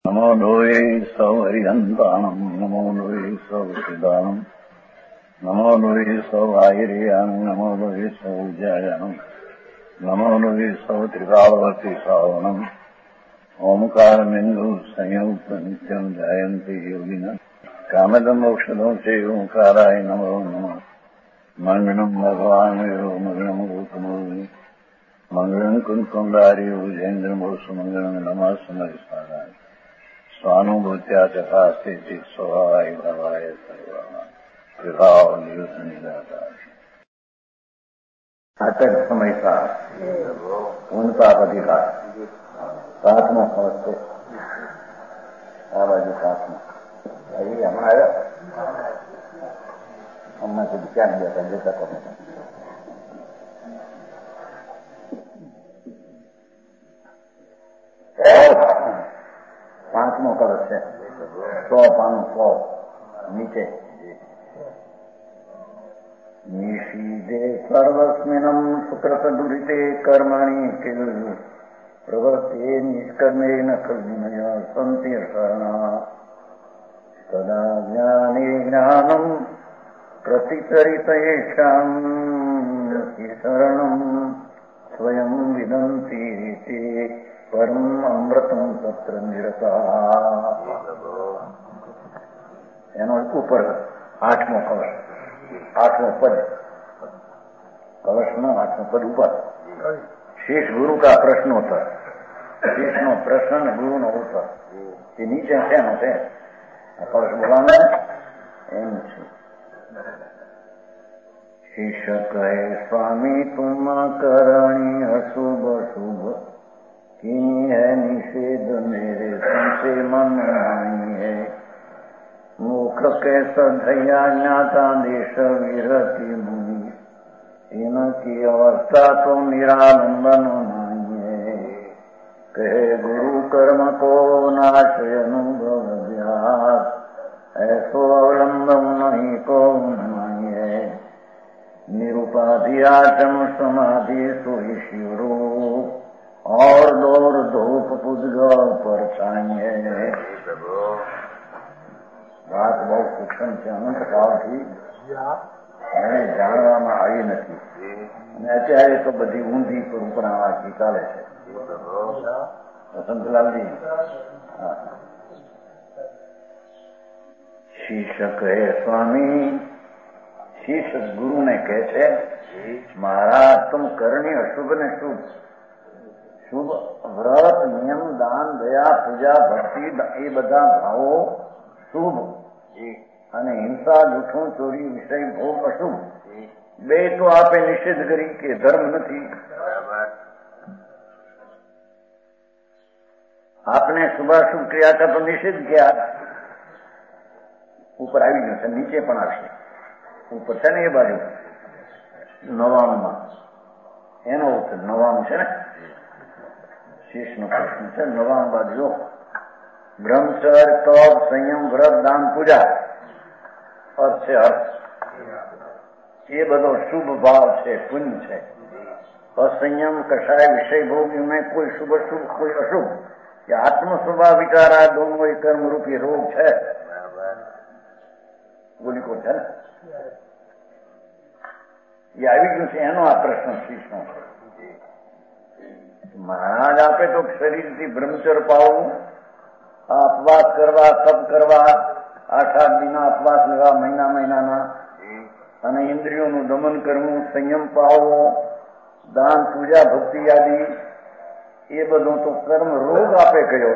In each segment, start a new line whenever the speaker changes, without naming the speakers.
नमो लोये सौहरिहन्ताणम् नमो लोये सौहृदानम् नमो लोये सौभागिर्यानम् नमो लोये सौजायानम् नमो लोये सौत्रिकावती सावनम् ओंकारमिन्दु संयुक्त नित्यम् जायन्ति योगिनः कामदम् मोक्षदम् च ओंकाराय नमो नमः मङ्गलम् भगवान् वीरो मङ्गलम् रूपमोहि मङ्गलम् कुन्कुण्डारि भुजेन्द्रमोसु मङ्गलम् नमः समरिसाराय स्वानुभूत्या तथा स्थिति स्वभावाय भवाय सर्वभाव निदाता अटक समय का उनका अधिकार सातवां समझते आवाज सातवां अभी हमारा हमने से क्या नहीं जाता जैसा करने का पांचवां कलश है 100 500 नीचे निषीदे सर्वस्मिनम् सुकृतदुरिते कर्मणि किल प्रवर्ते निष्कर्मेण कल्विनया सन्ति शरणा तदा ज्ञाने ज्ञानम् प्रतिचरितेषाम् शरणम् स्वयं विदन्ति ते परम अमृतम तत्र निरता एनो ऊपर 8वां कलश 8वां पद कलश नो 8वां पद ऊपर शेष गुरु का प्रश्नोत्तर शेष नो प्रश्न गुरु नो उत्तर ये नीचे है कलश बोलाना एम शिष्य कहे स्वामी तुम करणी अशुभ शुभ की है निषेध मेरे संशय मन नहीं है मुख के सधैया ज्ञाता देश विरति मुनि इनकी अवस्था तो निरालंबन नहीं है कहे गुरु कर्म को नाशय अनुभव व्यास ऐसो अवलंबन नहीं को नहीं है निरुपाधि आचम समाधि सोई शिवरूप और दौर धूप पुजग पर चाहिए बात बहुत सूक्ष्म છે અનંત કાળથી એને જાણવામાં આવી નથી અને અત્યારે તો બધી ઊંધી પરંપરામાંથી ચાલે છે વસંતલાલજી શિષ્ય કહે સ્વામી શિષ્ય ગુરુને કહે છે મહારાજ तुम करनी अशुभ ने शुभ शुभ व्रत नियम दान दया पूजा भक्ति ये બધા ભાવો શુભ અને હિંસા જૂઠું ચોરી વિષય ભોગ અશુભ બે તો આપે નિષેધ કરી કે ધર્મ નથી आपने શુભાશુભ ક્રિયા का तो निषेध किया ऊपर આવી ગયો છે નીચે પણ આવશે ઉપર છે ને એ બાજુ 99 એનો ઉત્તર 99 છે ને शेष नो प्रश्न है 99 बाजू ब्रह्मचर्य तप संयम व्रत दान पूजा अर्थ से अर्थ ये बधो शुभ भाव है पुण्य है असंयम कषाय विषय भोग में कोई शुभ शुभ कोई अशुभ ये आत्म स्वभाव विचार आ दोनों एक कर्म रूपी रोग है बोली को है ये આવી ગયું છે એનો આ પ્રશ્ન શીશનો महाराज आपे तो शरीर थी ब्रह्मचर्य पाऊ अपवास करवा तप करवा 8 दिन अपवास लेवा महीना महीना અને ઇન્દ્રિયોનું દમન કરવું સંયમ પાવવો દાન પૂજા ભક્તિ આદિ એ બધું તો કર્મ રોગ આપે કયો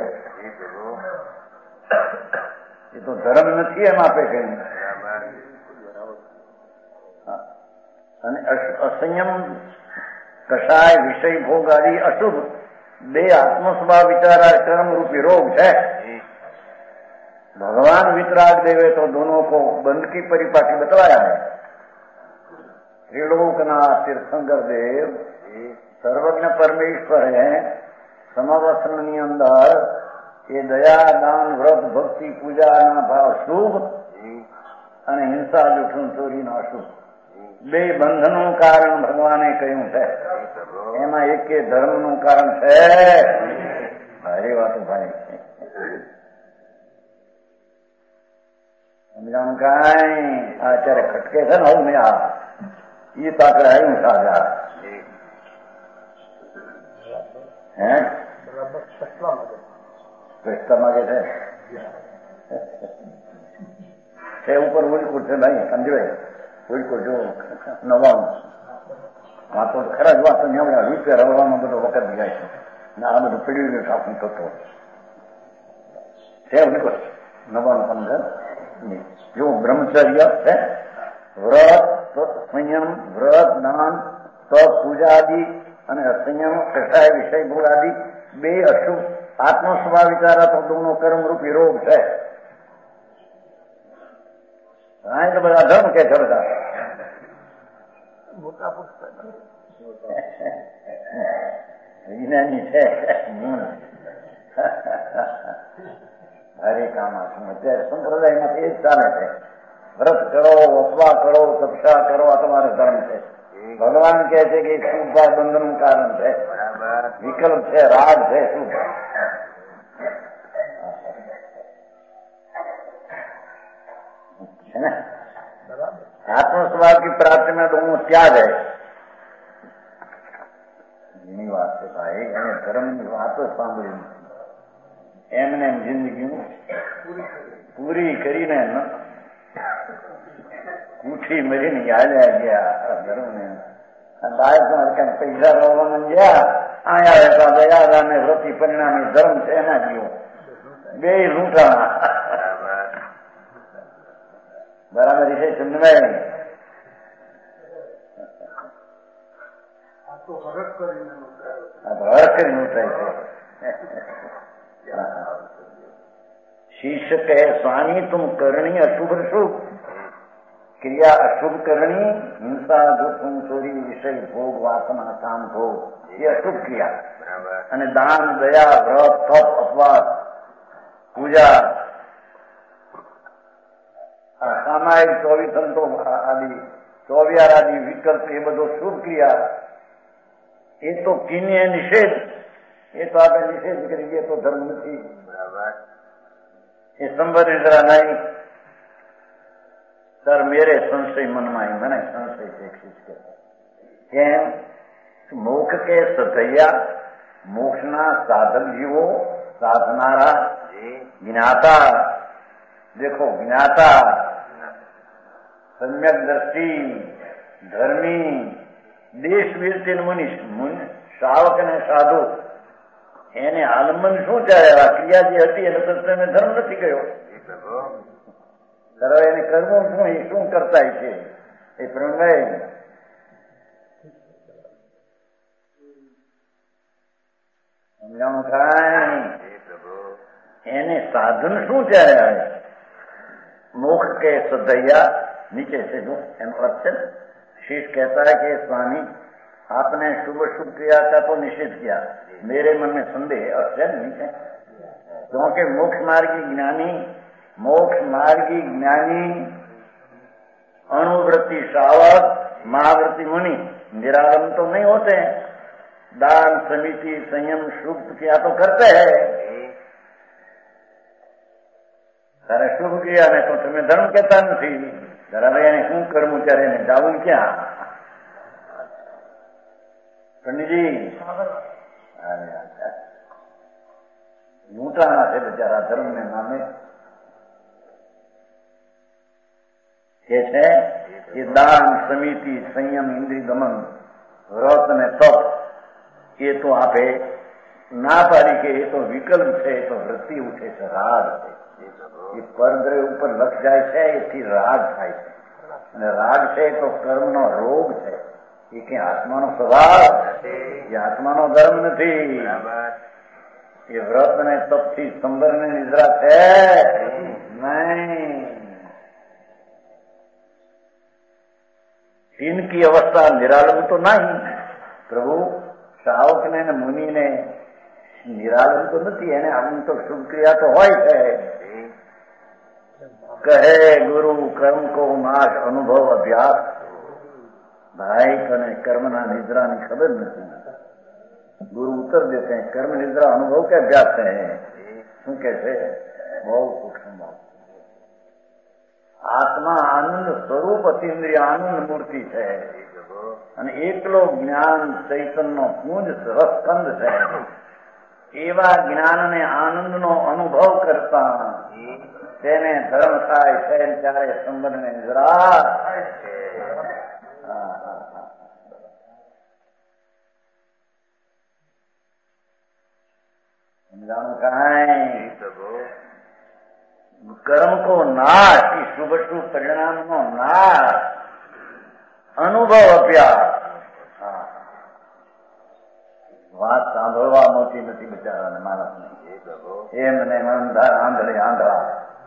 એ તો ધર્મ નથી એમ આપે કહ્યું અને અસંયમ કષાય વિષય ભોગ આદि અશુભ બે આત્મ સ્વભાવ વિચાર कर्म रूपी रोग है भगवान वितराग देवे तो दोनों को बंद की परिपाटी बतलाया है त्रिलोकनाथ तीर्थंकर देव सर्वज्ञ परमेश्वर है समावसनी अंदर ये दया दान व्रत भक्ति पूजा ना भाव शुभ અને હિંસા જૂઠું ચોરી ના અશુભ બે બંધનનું કારણ ભગવાને કહ્યું છે એમાં એક ધર્મનું કારણ છે. ભારે વાતો ભાઈ સમજાણું કાંઈ અત્યારે ખટકે છે ને હું આ એ તાકડે આવ્યું સાજા હે પ્રશ્ન માગે છે ઉપર ઉલકુર છે ભાઈ સમજવે ઉલકુર જો નવાનું વાતો ખરા જ વાતો નીવડ્યા રૂપિયા રવવામાં બધો વખત જાય છે ને આ બધું પીડ્યું ઠાકું થતો છે ઉલકુર નવાનું સમજે જો બ્રહ્મચર્ય છે વ્રત સંયમ વ્રત દાન તપ પૂજા આદિ અને અસંયમ કસાય વિષય ભોગ આદિ બે અશુભ આત્મ સ્વભાવ વિચારાત્મકનો કર્મરૂપી રોગ છે. હા એટલે બધા ધર્મ કે છે બધા વિજ્ઞાની છે હરે કામા અત્યારે સંપ્રદાયમાં એ જ ચાલે છે. વ્રત કરો ઉપવાસ કરો તપસ્યા કરો આ તમારો ધર્મ છે. ભગવાન કહે છે કે શુભ બંધનનું કારણ છે વિકલ્પ છે રાગ છે શુભ है ना आत्म स्वभाव की प्राप्ति में दोनों त्याग है. એની વાત છે ભાઈ એને ધર્મની વાતો સાંભળી એમને જિંદગી પૂરી કરીને ઉઠી મરીને યાદ ગયા ધર્મને બાળકમાં કઈ પૈસા રોવામાં ગયા આયા દયા અને વ્રતિ પરિણામી ધર્મ છે એના જીવો બે લૂંટાણા બરાબર છે ચંદ્રભાઈ હરક કરીને ઉઠાય છે. શિષ્ય કહે સ્વામી તુમ કરણી અશુભ શુભ ક્રિયા અશુભ કરણી હિંસા દુઃખ ચોરી વિષય ભોગ વાસના કામ ભોગ એ અશુભ ક્રિયા અને દાન દયા વ્રત તપ ઉપવાસ પૂજા સામાયિક ચોવીસંતો આદિ ચોવિયાર આદિ વિકલ્પ એ બધો શુભ ક્રિયા એ તો કિન્ય નિષેધ એ તો આપણે નિષેધ કરીએ તો ધર્મ નથી. એ સંવર જરા નહીં સર મેરે સંશય મનમાં મને સંશય છે કેમ મોક્ષ કે સધૈયા મોક્ષના સાધક જીવો સાધનારા જ્ઞાતા દેખો જ્ઞાતા સમ્યક દ્રષ્ટિ ધર્મી દેશવીર મુનિ શ્રાવક અને સાધુ એને આલંબન શું ચાલે આ ક્રિયા જે હતી એને તત્વને ધર્મ નથી ગયો ધરો એને કર્મો શું એ શું કરતા છે એ પ્રણય સમજાણું થાય એને સાધન શું ચાલે આવે મોક્ષ के सदैया नीचे से जो एम अर्चन शीश कहता है कि स्वामी आपने शुभ शुभ क्रिया का तो निषेध किया मेरे मन में संदेह अर्चन नीचे क्योंकि मोक्ष मार्गी ज्ञानी अणुवृत्ति श्रावक महावृत्ति मुनि निरालंब तो नहीं होते हैं. दान समिति संयम शुभ क्रिया तो करते हैं. તારે શુભ ક્રિયા ને તો તમે ધર્મ કહેતા નથી. જરા ભાઈ એને શું કરવું ત્યારે એને જાવું ક્યાં પંડિતજી લૂંટાણા છે બિચારા ધર્મને નામે કે છે કે દાન સમિતિ સંયમ ઇન્દ્રિય દમન વ્રત અને તપ એ તો આપે ના પાડી કે એ તો વિકલ્પ છે એ તો વૃત્તિ ઉઠે છે રાગ છે એ પરદ્રવ્ય ઉપર લક્ષ જાય છે એથી રાગ થાય છે અને રાગ છે તો કર્મનો રોગ છે એ કઈ આત્માનો સ્વભાવ એ આત્માનો ધર્મ નથી. એ વ્રત અને તપથી સંબર ને નિદ્રા છે નહીં. इनकी अवस्था निरालंब तो नहीं. प्रभु श्रावक ने मुनि ने निरालंब तो नहीं है आम तो शुभ क्रिया तो हो है. कहे गुरु कर्म को नाश अनुभव अभ्यास भाई कने कर्मना निद्रा ની ખબર નથી. गुरु उत्तर देते हैं कर्म निद्रा अनुभव के अभ्यास है. શું કે છે બહુ સૂક્ષ્મ આત્મા આનંદ સ્વરૂપ અતિન્દ્રિય આનંદ મૂર્તિ છે અને એકલો જ્ઞાન ચૈતન્ય પૂંજ રસકંદ છે. એવા જ્ઞાનને આનંદનો અનુભવ કરતા તેને ધર્મ થાય છે ત્યારે સંબંધને નિદ્રા કર્મ કો નાશ, શુભ શુભ પરિણામ નો નાશ, અનુભવ અભ્યાસ. વાત સાંભળવા મોટી નથી બિચારાને માણસને. એમને આંધળા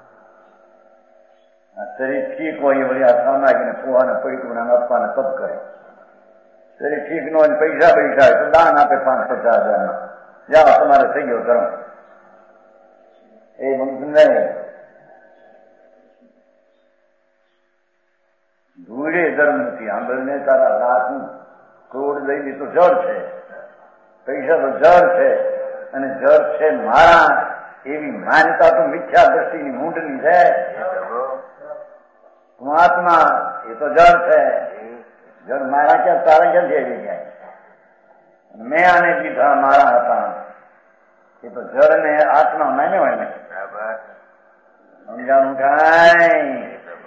શરીર ઠીક હોય વળી આ સામાજિકને ફુવાને પૈકું આપવાને તપ કરે. શરીર ઠીક ન હોય પૈસા હોય તો દાન આપે 5,000-50,000 જાઓ તમારે થઈ ગયો ધર્મ. એ બનતું નહીં. ધૂળે ધર્મ નથી. આંબળને તારા લાખનું કરોડ લઈ લીધું જળ છે, પૈસા તો જળ છે અને જળ છે મારા એવી માન્યતા તો મિથ્યા દ્રષ્ટિની મૂંઢની છે. મહાત્મા એ તો જળ છે. જળ મારા ક્યાં તારા ક્યાંથી આવી જાય? મેં આને લીધા મારા હતા. એ તો જળ ને આત્મા માને હોય ને. સમજાણું કાંઈ?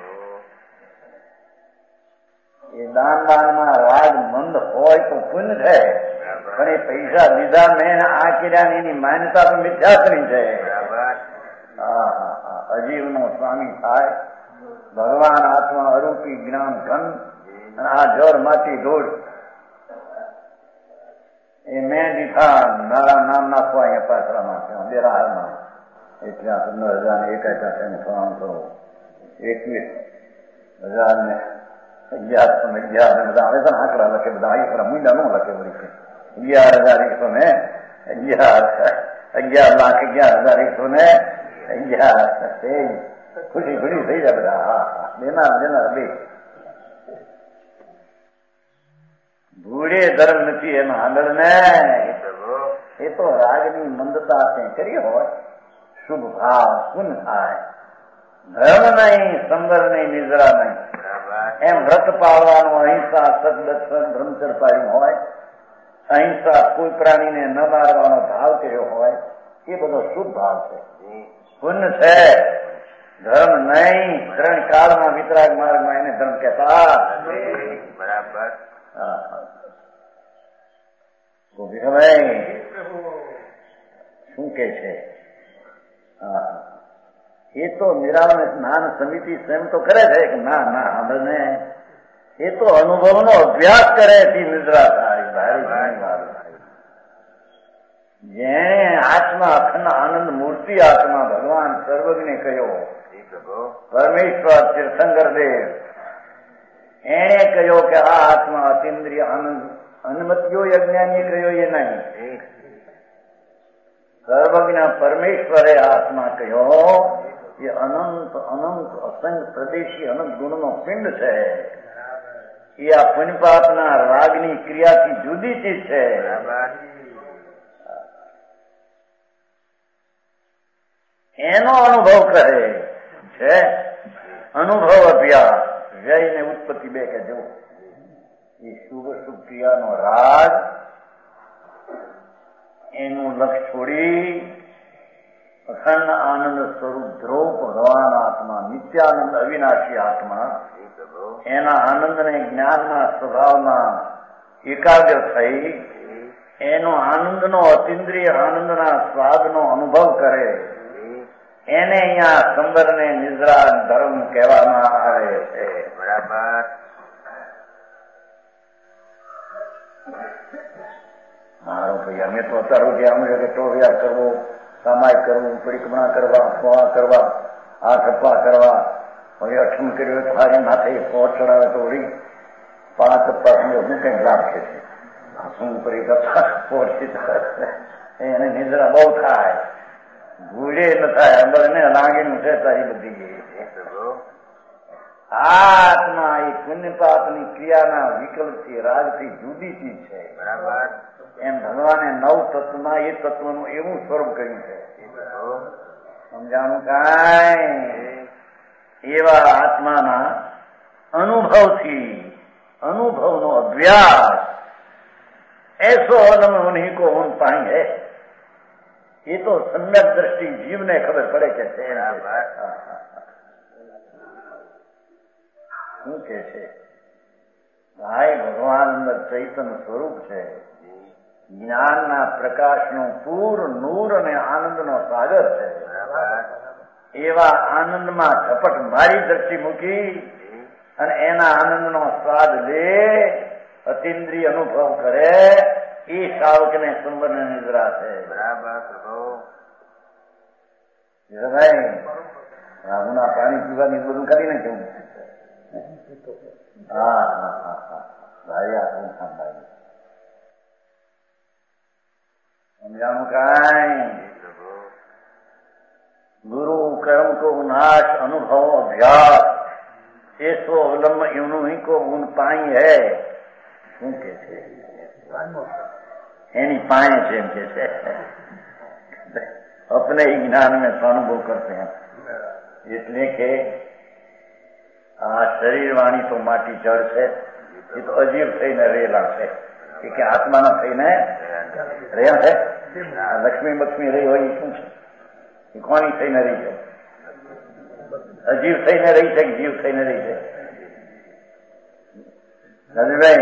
એ દાન દાનમાં રાગ મંદ હોય તો પુણ્ય છે, પણ એ પૈસા લીધા મેં આ કર્યા એની માન્યતા તો મિથ્યાત્રી છે. અજીવનો સ્વામી થાય ભગવાન આત્મા અરૂપી જ્ઞાન ઘન અને આ જળ માંથી ધૂળ એ મેં દીધા મારા નામ નાખવા અહીંયા પાછળમાં બેરાહારમાં એટલે 15,000 21,000 બધા હવે તો આંકડા લખે, બધા આંકડા મૂંડા ન લખે. વળી 11,111,11,11,11,11 ખુશી ખુશી થઈ જાય બધા. હા દેનાર બે. ભૂડે ધર્મ નથી એમાં આગળ ને. એ તો રાગની મંદતા તે કરી હોય, શુભ ભાવ પુન થાય. ધર્મ નહીં, સંબર નહીં, નિદ્રા નહીં. એમ વ્રત પાળવાનું, અહિંસા સદદર્શન બ્રહ્મચર પાડ્યું હોય, અહિંસા કોઈ પ્રાણીને ન મારવાનો ભાવ કર્યો હોય, એ બધો શુભ ભાવ છે, પુણ્ય છે. ધર્મ નહીં. 3 કાળમાં વિતરાગ માર્ગમાં એને ધર્મ કહેતા. બરાબર. શું કે છે? એ તો નિરાવરણ સ્નાન સમિતિ સ્વયં તો કરે છે કે ના આપણે એ તો અનુભવનો અભ્યાસ કરે છે. નિદ્રા થાય. જેને આત્મા અખંડ આનંદ મૂર્તિ આત્મા ભગવાન સર્વજ્ઞ કહ્યો, પરમેશ્વર તીર્થંકર દેવ એને કહ્યો કે આ આત્મા અતિન્દ્રિય આનંદ અનુમતિઓ અજ્ઞાની કહ્યો એ નહીં. સર્વજ્ઞ પરમેશ્વરે આત્મા કહ્યો એ અનંત અનંત અસંખ્ય પ્રદેશી અનંત ગુણનો પિંડ છે. એ આ પુણ્યપાપના રાગની ક્રિયાથી જુદી ચીજ છે. એનો અનુભવ કરે છે. અનુભવ અભ્યાસ વ્યય ને ઉત્પત્તિ બે કે જો એ શુભ શુભ ક્રિયાનો રાગ એનું લક્ષ છોડી અખંડ આનંદ સ્વરૂપ ધ્રુવ ભગવાન આત્મા નિત્યાનંદ અવિનાશી આત્મા એના આનંદને જ્ઞાનના સ્વભાવમાં એકાગ્ર થઈ એનો આનંદનો અતિન્દ્રિય આનંદના સ્વાદનો અનુભવ કરે એને અહીંયા સંબરને નિદ્રા ધર્મ કહેવામાં આવે છે. બરાબર. મારો ભાઈ અમે તો અત્યારે અમે કે ટોળિયા કરવો, સામાય કરવું, પરિક્રમણા કરવા, ફોવા કરવા, આ થપ્પા કરવા, હવે અઠમ કર્યો તો હારી માથે પોટ ચડાવે તો વળી 5 થપ્પા શું કઈ લાભ છે? શું પરિક્રમા પોટ એને નિદ્રા બહુ થાય, ભૂલે ન થાય. અંદરને લાગીનું છે તારી બધી આત્મા એ પુણ્ય પાપની ક્રિયાના વિકલ્પથી રાગથી જુદી ચીજ છે. બરાબર. એમ ભગવાને 9 તત્વમાં એ તત્વનું એવું સ્વરૂપ કર્યું છે. સમજાણું કાંઈ? એવા આત્માના અનુભવથી અનુભવનો અભ્યાસ ऐसो अलम उन्हीं को उन पाएंगे। ये तो सम्यक दृष्टि जीव ने खबर पड़े कैसे શું કે છે ભાઈ ભગવાન અંદર ચૈતન્ય સ્વરૂપ છે, જ્ઞાનના પ્રકાશનું પૂર નૂર અને આનંદનો સાગર છે। એવા આનંદમાં ઝપટ મારી દ્રષ્ટિ મૂકી અને એના આનંદનો સ્વાદ લે, અતિન્દ્રિય અનુભવ કરે, એ સાવકને સુંદરને નિદ્રા છે। ભાઈ રામના પાણી પીવાની બધું કરી ને કેવું? હા હા હા હા ભાઈ આપણું સાંભળાય સમજાણું કાંઈ? गुरु कर्म को नाश अनुभव अभ्यास ऐसो अवलंब यूनु ही को गुण पाई है। શું કે છે એની पाए છે એમ કે છે अपने ही ज्ञान में अनुभव करते हैं। એટલે કે આ શરીર વાણી તો માટી જળ છે, એ તો અજીવ થઈને રહેલા છે કે આત્માના થઈને રહ્યા છે। લક્ષ્મી બક્ષ્મી રહી હોય શું છે? એ કોની થઈને રહી છે? અજીવ થઈને રહી છે કે જીવ થઈને રહી છે? રવિભાઈ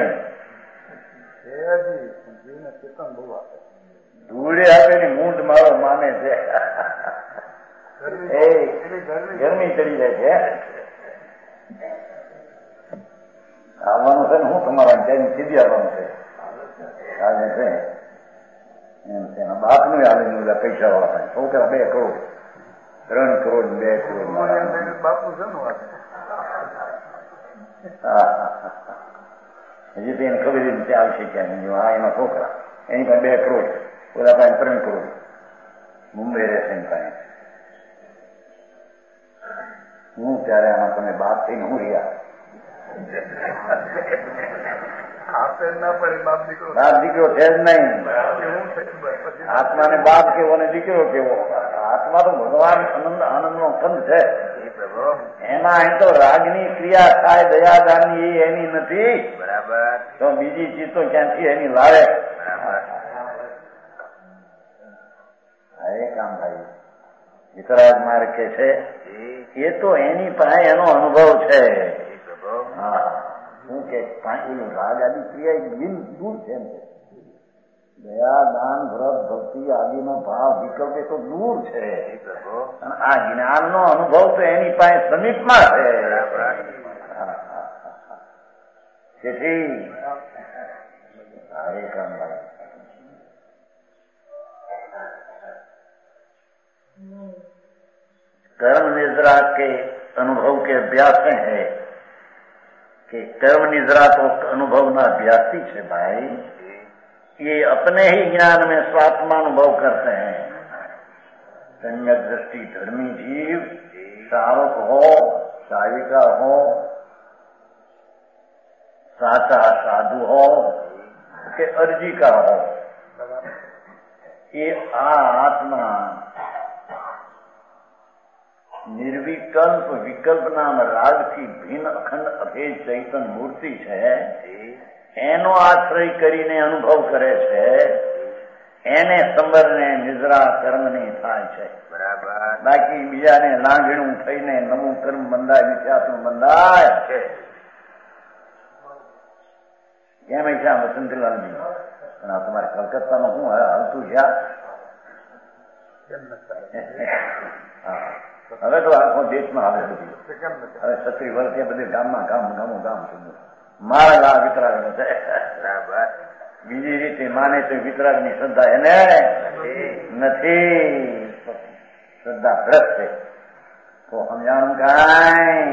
ધૂળે આપેલી મૂંઢ મારો માને છે, એ ગરમી ચડી જાય છે। આવવાનું છે ને હું તમારા ત્યાં સીધી આવવાનું છે આજે છે એમ છે। બાપનું આવીને બધા પૈસા વાળા છોકરા 2 કરોડ 3 કરોડ 2 કરોડ બાપનું છે ને હજી તો એને ખબર રીતે આવશે ક્યાં આ એના છોકરા એની પાસે 2 કરોડ ઓલા પાસે 3 કરોડ મુંબઈ રહેશે એની પાસે। હું ત્યારે આમાં તમે બાપ થઈને હું રહ્યા બાપ દીકરો છે જ નહીં। આત્માને બાપ કેવો ને દીકરો કેવો? આત્મા તો ભગવાન આનંદ નો કંદ છે। એમાં અહીં તો રાગની ક્રિયા થાય, દયાદાનની એ એની નથી, બરાબર? તો બીજી ચીજ તો ક્યાંથી એની લાવે? કામ ભાઈ વિતરાજ માર્ગ કે છે એ તો એની પાસે એનો અનુભવ છે। હા શું કે ઓલું રાગ આદિ ક્રિયા બિન દૂર છે એમ, દયા દાન વ્રત ભક્તિ આદિનો ભાવ વિકલ્પ એ તો દૂર છે। આ જ્ઞાનનો અનુભવ તો એની પાસે સમીપમાં છે। તેથી હરે કામ ભાઈ कर्म निद्रा के अनुभव के अभ्यास में है कि कर्म निद्रा तो अनुभव ना अभ्यासी है भाई, ये अपने ही ज्ञान में स्वात्मानुभव करते हैं। सम्यक दृष्टि धर्मी जीव श्रावक हो, साविका हो, साचा साधु हो के अर्जी का हो, ये आत्मा निर्विकल्प विकल्प नाम राग की भिन्न अखंड अभेद चैतन मूर्ति है। एनो आश्रय करीने अनुभव करे છે, એને સંબરને નિદ્રા કર્મની થાય છે। બરાબર। બાકી બીજાને લાંઘણું થઈને નવું કર્મ બંધાય, મિથ્યાત્વ બંધાય છે। કેમ છે આ વસંતલાલજી? પણ આ તમારે કલકત્તામાં શું હાલતું છે? હવે તો આખો દેશમાં આવે બધી, હવે 36 વર્ષે બધે ગામમાં ગામ થયું। મારા ગા વિતરાગ છે, બરાબર? બીજી રીતે માને તો વિતરાગની શ્રદ્ધા એને નથી, શ્રદ્ધા ભ્રષ્ટ છે। તો સમજાણું કાંઈ?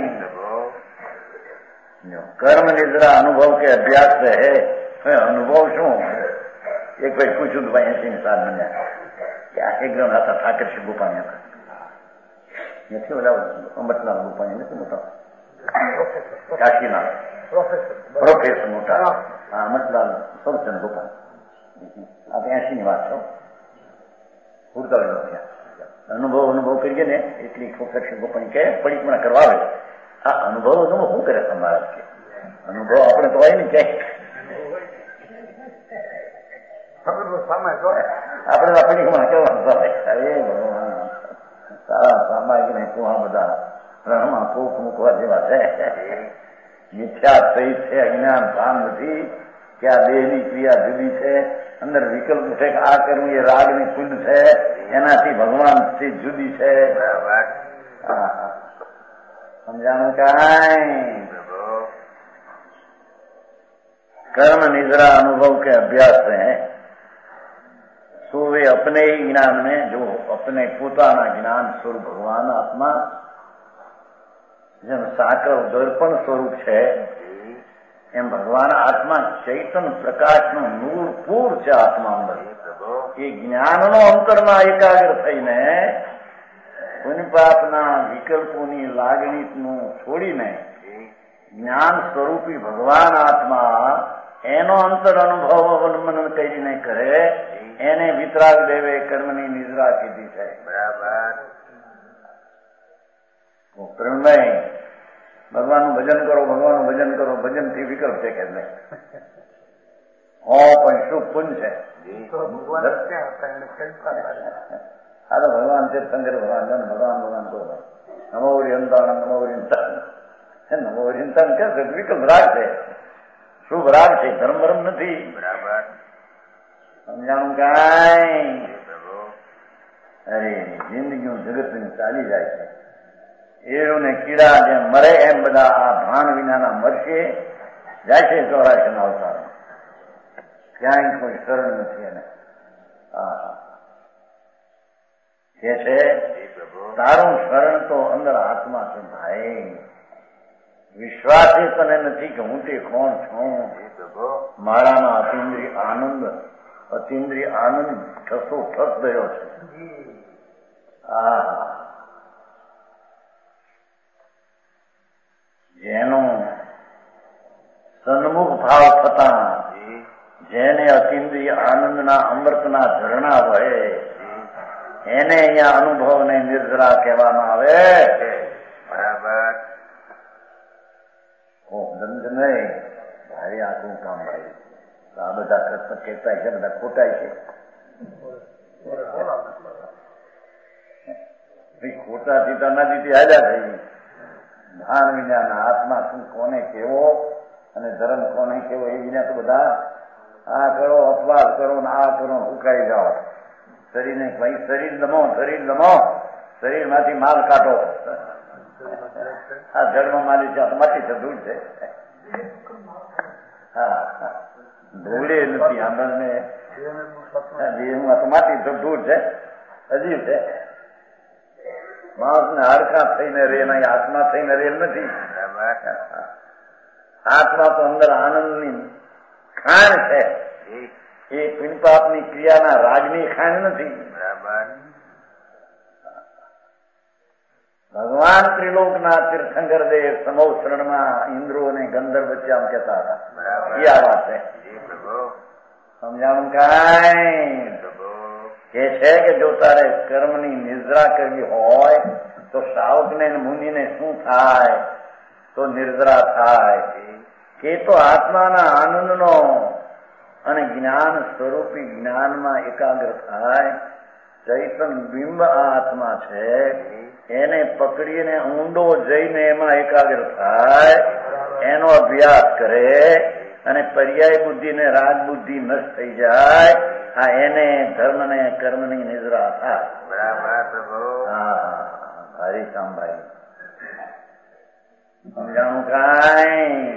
કર્મ નિદ્રા अनुभव के अभ्यास से है। अनुभव शू? एक भाई पूछू तो भाई 80 साल बन्या क्या एकदम आता ठाकर से गोपाणी था નથી ઓલા અંબટલાલ ગોપાણી નથી મોટા કાશીના પ્રોફેસર મોટા, હા અંબટલાલ સરચંદ ગોપાણી આ 80ની વાત છો પૂરતા થયા। અનુભવ અનુભવ કરીએ ને એટલી વખત શિવપણી કે પડીપણા કરવા આવે. આ અનુભવ શું કરે તમારા કે અનુભવ આપણે તો હોય ને ક્યાંય આપણે આપણી કેવા ભગવાન સારા સામાયિકને કુવા બધા રણમાં ફૂક મૂકવા જેવા છે. મિથ્યા થઈ છે, અજ્ઞાન ભાન નથી કે આ દેહની ક્રિયા જુદી છે, અંદર વિકલ્પ છે કે આ કરવું એ રાગની કુંડ છે, એનાથી ભગવાનથી જુદી છે. સમજાણું કાંઈ? कर्म निद्रा अनुभव के अभ्यास है. सो वे अपने ही ज्ञान में जो अपने પોતાના જ્ઞાન સ્વરૂપ ભગવાન આત્મા જેમ સાકર દર્પણ સ્વરૂપ છે એમ ભગવાન આત્મા ચૈતન પ્રકાશનું નૂરપૂર છે. આત્મા અંદર એ જ્ઞાનનો અંતરમાં એકાગ્ર થઈને પુનિપાપના વિકલ્પોની લાગણીનું છોડીને જ્ઞાન સ્વરૂપી ભગવાન આત્મા એનો અંતર અનુભવ અવલંબન કરીને કરે એને વિતરાગ દેવે કર્મની નિદ્રા કીધી છે. બરાબર. પ્રવીણભાઈ ભગવાનનું ભજન કરો, ભગવાનનું ભજન કરો, ભજનથી વિકલ્પ છે કે નહીં? પણ શું પુંજ છે. આ તો ભગવાન છે, શંકર ભગવાન છે, ભગવાન ભગવાન કહો નમોરી અંતાણ નમોરી નમોરી અંતાણ કે વિકલ્પ રાગ છે, શુભ રાગ છે, ધર્મ ધર્મ નથી. બરાબર. સમજાણું કાંઈ? અરે જિંદગીઓ જગતની ચાલી જાય છે. એળોને કીડા જેમ મરે એમ બધા આ ભાન વિનાના મરશે, જાય છે 84 અવતાર. ક્યાંય કોઈ શરણ નથી એને. કે છે તારું શરણ તો અંદર આત્મા છે ભાઈ. વિશ્વાસ એ તને નથી કે હું તે કોણ છું. મારામાં અતિન્દ્રિય આનંદ ઠસો ઠસ ગયો છે. જેનો સન્મુખ ભાવ થતા જેને અતિન્દ્રિય આનંદના અમૃતના ઝરણા વહે એને અહીંયા અનુભવને નિર્જરા કહેવામાં આવે. બરાબર. દંડ નહીં ભાઈ, આખું કામ ભાઈ. આ બધા કૃષ્ણ કહેતા છે, બધા ખોટાય છે. ખોટાથી તો નદીથી હાજા થઈ. ભાન વિના આત્મા શું કોને કેવો અને ધર્મ કોને કેવો એ વિના તો બધા આ કરો, અપવાદ કરો ને આ કરો, ઉકાઈ જાઓ. શરીરને ભાઈ શરીર લમો, શરીરમાંથી માલ કાઢો. આ જળમાં માલી છે, માટી છે, ધૂળ છે. ધૂળે નથી આંદરને દેહમાં તો માટી છે, ધૂળ છે, અજીબ છે. માણસને હાડકા થઈને રે નહીં, આત્મા થઈને રેલ નથી. આત્મા તો અંદર આનંદની ખાણ છે. એ પિંડપાપની ક્રિયાના રાગની ખાણ નથી. ભગવાન ત્રિલોકના તીર્થંકર દેવ સમોસરણમાં ઇન્દ્રો અને ગંધર્વ વચ્ચે આમ કહેતા હતા. એ આ વાત છે. સમજાણું કાંઈ? કે છે કે જો તારે કર્મની નિદ્રા કરવી હોય તો શાવકને મુનિને શું થાય? તો નિર્જરા થાય. કે તો આત્માના આનંદનો અને જ્ઞાન સ્વરૂપી જ્ઞાનમાં એકાગ્ર થાય. ચૈતન બિંબ આ આત્મા છે, એને પકડીને ઊંડો જઈને એમાં એકાગ્ર થાય, એનો અભ્યાસ કરે અને પર્યાય બુદ્ધિ ને રાગ બુદ્ધિ નષ્ટ થઈ જાય. એને ધર્મ ને કર્મની નિદ્રા થાય. બરાબર. હરી કામભાઈ સમજાણું કાંઈ?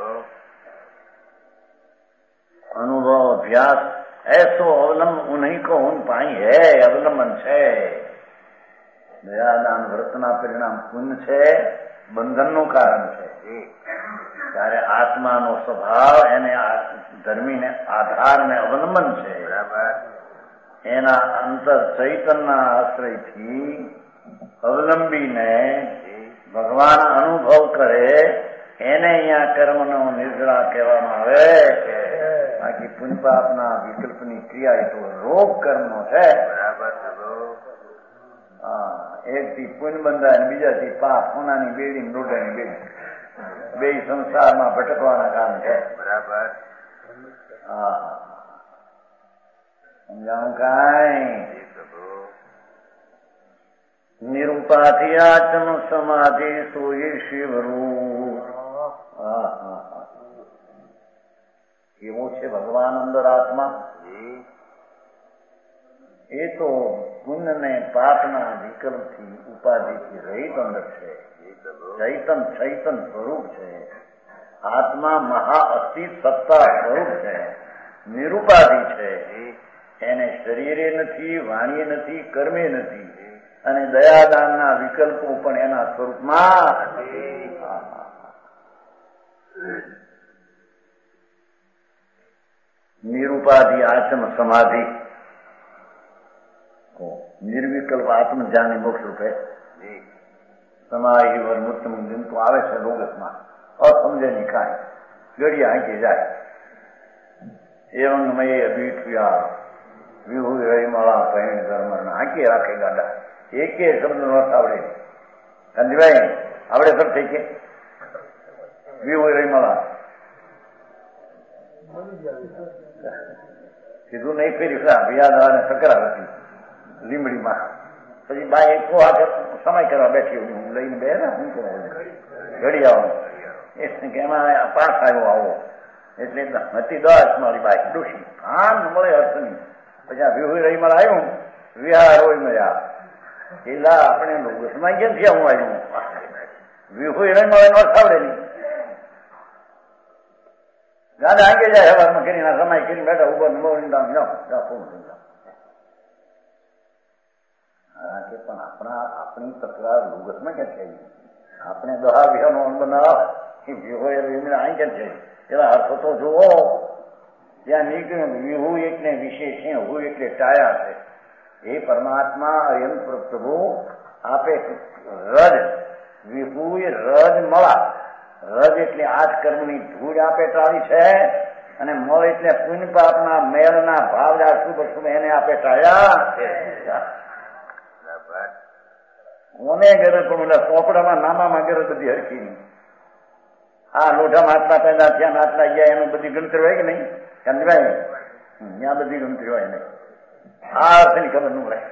अनुभव अभ्यास ऐसो अवलंब उन्हीं को उन पाई है. अवलंबन છે. દયાદાન વ્રતના પરિણામ પુણ્ય છે, બંધનનું કારણ છે. ત્યારે આત્માનો સ્વભાવ એને ધર્મીને આધારને અવલંબન છે. એના અંતર ચૈતનના આશ્રયથી અવલંબીને ભગવાન અનુભવ કરે એને અહીંયા કર્મનો નિર્જરા કહેવામાં આવે. બાકી પુણ્યપાપના વિકલ્પની ક્રિયા એ તો રોગ કર્મનો છે. બરાબર. એકથી પુણ્ય બંધાય અને બીજાથી પાપ, સોનાની બેડી, લોઢાની બેડી. બે સંસારમાં ભટકવાના કામ છે.
બરાબર.
હા, સમજાણું કાંઈ? નિરૂપાથી આત્મ સમાધિ સોઈ શિવરૂપ. કેવો છે ભગવાન અંદર આત્મા? એ તો પુણ્ય ને પાપના વિકલ્પથી, ઉપાધિથી રહિત અંદર છે. ચૈતન સ્વરૂપ છે. આત્મા મહા અતિ સત્તા સ્વરૂપ છે. નિરૂપાધિ છે. એને શરીરે નથી, વાણીએ નથી, કર્મે નથી, અને દયાદાનના વિકલ્પો પણ એના સ્વરૂપમાં. નિરૂપાધિ આત્મ સમાધિ, નિર્વિકલ્પ આત્મજ્ઞાની મોક્ષ રૂપે સમાધિ વરમુત્તમ જંતુ આવે છે લોગસમાં. અસમજે ની કાંઈ ગળિયા હાંકી જાય. એવંગમય અભીઠ્યા વિહુ રહીમાળા પૈણ ધર્મ હાંકી રાખે ગાડા. એકે શબ્દ નો અર્થ આવડે. સમજવાય? આવડે સર થઈ કે વિહુ રહીમાળા કીધું નહીં ફેરી યાદ સકરા હતી લીમડીમાં. પછી બા એક સમય કરવા બેઠી હું લઈને બે ને શું કરો ઘડી આવવાનું કે એમાં પાસ આવ્યો આવો એટલે હતી 10 મારી બાઈ ડોશી કામ મળે અર્થ નહીં. પછી આ વિહુ રહીમાં આવ્યું વિહાર હોય મળ્યા એલા આપણે લોગસમાં કેમ થયા હું આવ્યું વિહુ રહીમાં એનો અર્થ આવડે નહીં. ગાડા આગે જાય હવામાં કરીને સમય કરીને બેઠા ઉપર કે પણ આપણી તકરાર લોગસમાં ક્યાં છે? આપણે દોહા વિહાનો બનાવ અહીં કેમ છે? એવા અર્થ તો જુઓ. ત્યાં નીકળ્યું વિહુ એટલે વિશેષ છે, હું એટલે ટાયા છે. એ પરમાત્મા અયમ પ્રભુ આપે રજ વિહુ રજ મળા. રજ એટલે આઠ કર્મની ધૂળ આપે ટાળી છે, અને મળ એટલે પુણ્ય પાપના મેળના ભાવના શુભ શુભ એને આપે ટાળ્યા. કોને ગરજ પણ ચોપડામાં નામામાં ગરજ બધી હરખી નહીં. આ લોઢામાં આટલા પેદા થયા આટલા ગયા એનું બધી ગણતરી હોય કે નહીં? સમજાય? ત્યાં બધી ગણતરી હોય નહીં. આ અર્થની ખબર ન પડે.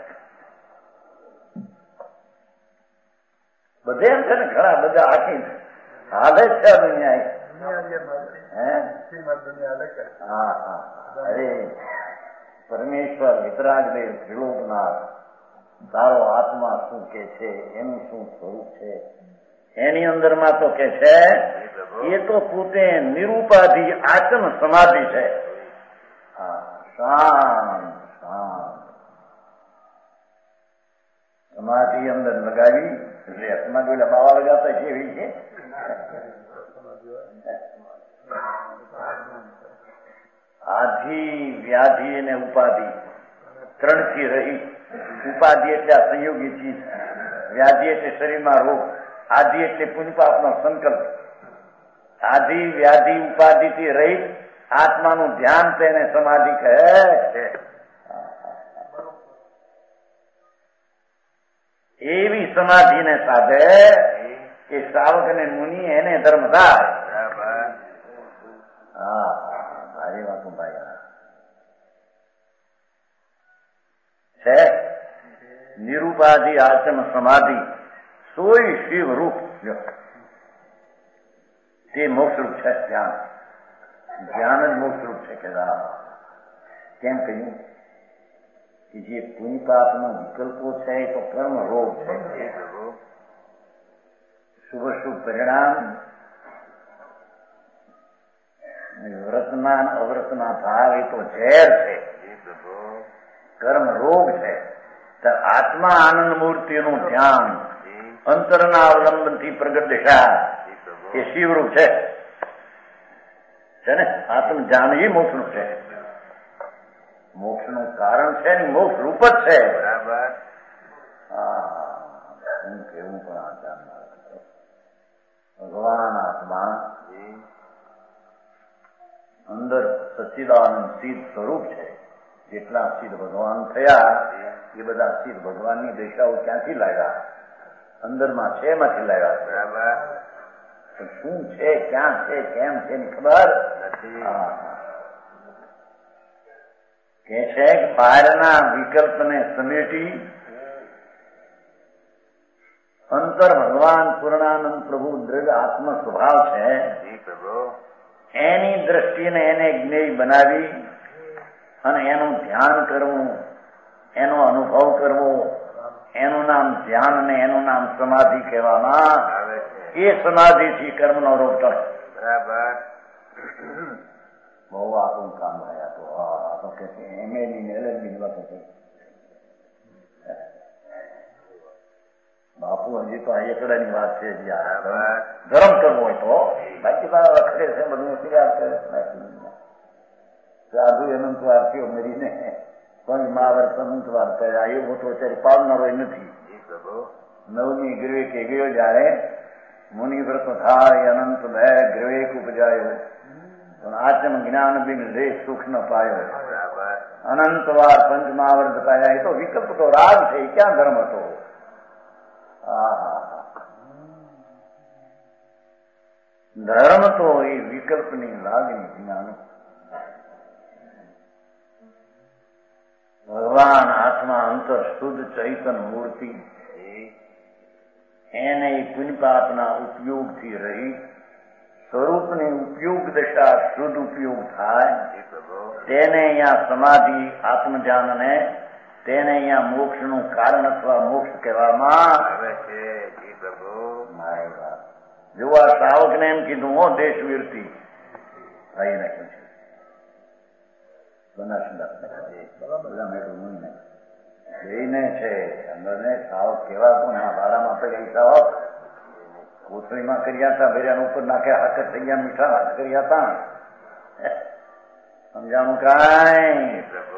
બધે એમ છે ને ઘણા બધા આખી હાલે છે દુનિયા. અરે પરમેશ્વર વિતરાગદેવ ત્રિલોકનાથ તારો આત્મા શું કે છે, એનું શું સ્વરૂપ છે, એની અંદરમાં તો કે છે એ તો પોતે નિરૂપાધિ આત્મ સમાધિ છે. શાંત સમાધિ અંદર લગાવી એટલે સમાધિ એટલે બાવા લગાતા છે એવી છે. આધિ વ્યાધિ અને ઉપાધિ ત્રણથી રહી. ઉપાધિ એટલે આ સંયોગી ચીજ, વ્યાધિ એટલે શરીરમાં રોગ, આધિ એટલે પુણ્યપાપનો સંકલ્પ. આધિ વ્યાધિ ઉપાધિથી રહિત આત્માનું ધ્યાન તેને સમાધિ કહે છે. એવી સમાધિને સાધે કે શ્રાવક અને મુનિ એને ધર્મ થાય. હા, સારી વાત ભાઈ છે. નિરૂપાધિ આચમ સમાધિ સોય શિવ રૂપ તે મોક્ષરૂપ છે. ધ્યાન જ મોક્ષરૂપ છે. કે કેમ કહ્યું કે જે પુણ્ય પાપનો વિકલ્પો છે એ તો કર્મ રોગ છે. શુભ શુભ પરિણામ વ્રતના અવ્રતના ભાવ એ તો ઝેર છે, કર્મ રોગ છે. આત્મા આનંદ મૂર્તિનું ધ્યાન અંતરના અવલંબનથી પ્રગટ દિશા એ શિવરૂપ છે ને. આત્મ જ્ઞાન એ મોક્ષનું છે. મોક્ષનું કારણ છે ને મોક્ષ રૂપ જ છે. બરાબર. હું કેવું પણ આચાર ભગવાન આત્મા અંદર સચ્ચિદાનંદ સિદ્ધ સ્વરૂપ છે. જેટલા સિદ્ધ ભગવાન થયા એ બધા સિદ્ધ ભગવાનની દિશાઓ ક્યાંથી લાવ્યા? અંદરમાં છે, એમાંથી લાવ્યા. બરાબર. શું છે, ક્યાં છે, કેમ છે ની ખબર નથી. કે છે કે બહારના વિકલ્પને સમેટી અંતર ભગવાન પૂર્ણાનંદ પ્રભુ દ્રઢ આત્મ સ્વભાવ છે. એની દ્રષ્ટિને એને જ્ઞેય બનાવી અને એનું ધ્યાન કરવું, એનો અનુભવ કરવો, એનું નામ ધ્યાન ને એનું નામ સમાધિ કહેવામાં આવે છે. એ સમાધિથી કર્મનો રોગ ટળે. બરાબર. બહુ આપણું કામ થયા તો આ તો કે એમએની એલએલબી વખતે બાપુ હજી તો આ એકડાની વાત છે. ધર્મ કરવો હોય તો બાકી વખતે છે બધું સાધુ અનંત વાર થયો મરીને પણ મહાભારત અનંત વાર કર્યા એ મોટો અત્યારે પાવનારો નથી. નવમી ગ્રીવેકે ગયો જયારે મુનિવ્રત થાય અનંત બે ગ્રીવેક ઉપજાયો પણ આચમ જ્ઞાન બિન રે સુખ ન પાયો. અનંત વાર પંચ મહાવર્ત પાયા. એ તો વિકલ્પ તો રાગ છે, ક્યાં ધર્મ હતો? ધર્મ તો એ વિકલ્પની લાગણી જ્ઞાન. ભગવાન આત્મા અંતર શુદ્ધ ચૈતન મૂર્તિ એને પુણ્ય પાપના ઉપયોગથી રહી સ્વરૂપની ઉપયોગ દશા શુદ્ધ ઉપયોગ થાય તેને અહીંયા સમાધિ આત્મજ્ઞાનને તેને અહીંયા મોક્ષનું કારણ અથવા મોક્ષ કહેવામાં આવે છે. જો આ શ્રાવકને એમ કીધું હો દેશવીરથી ભાઈ નાખ્યું છે જઈને છે અંદરને સાવક કેવા કોના ભાડામાં પડ્યા સાવક કોથળીમાં કર્યા હતા ભેર્યા ઉપર નાખ્યા હાથ થઈ ગયા મીઠા હાથ કર્યા હતા સમજાણું કાંઈ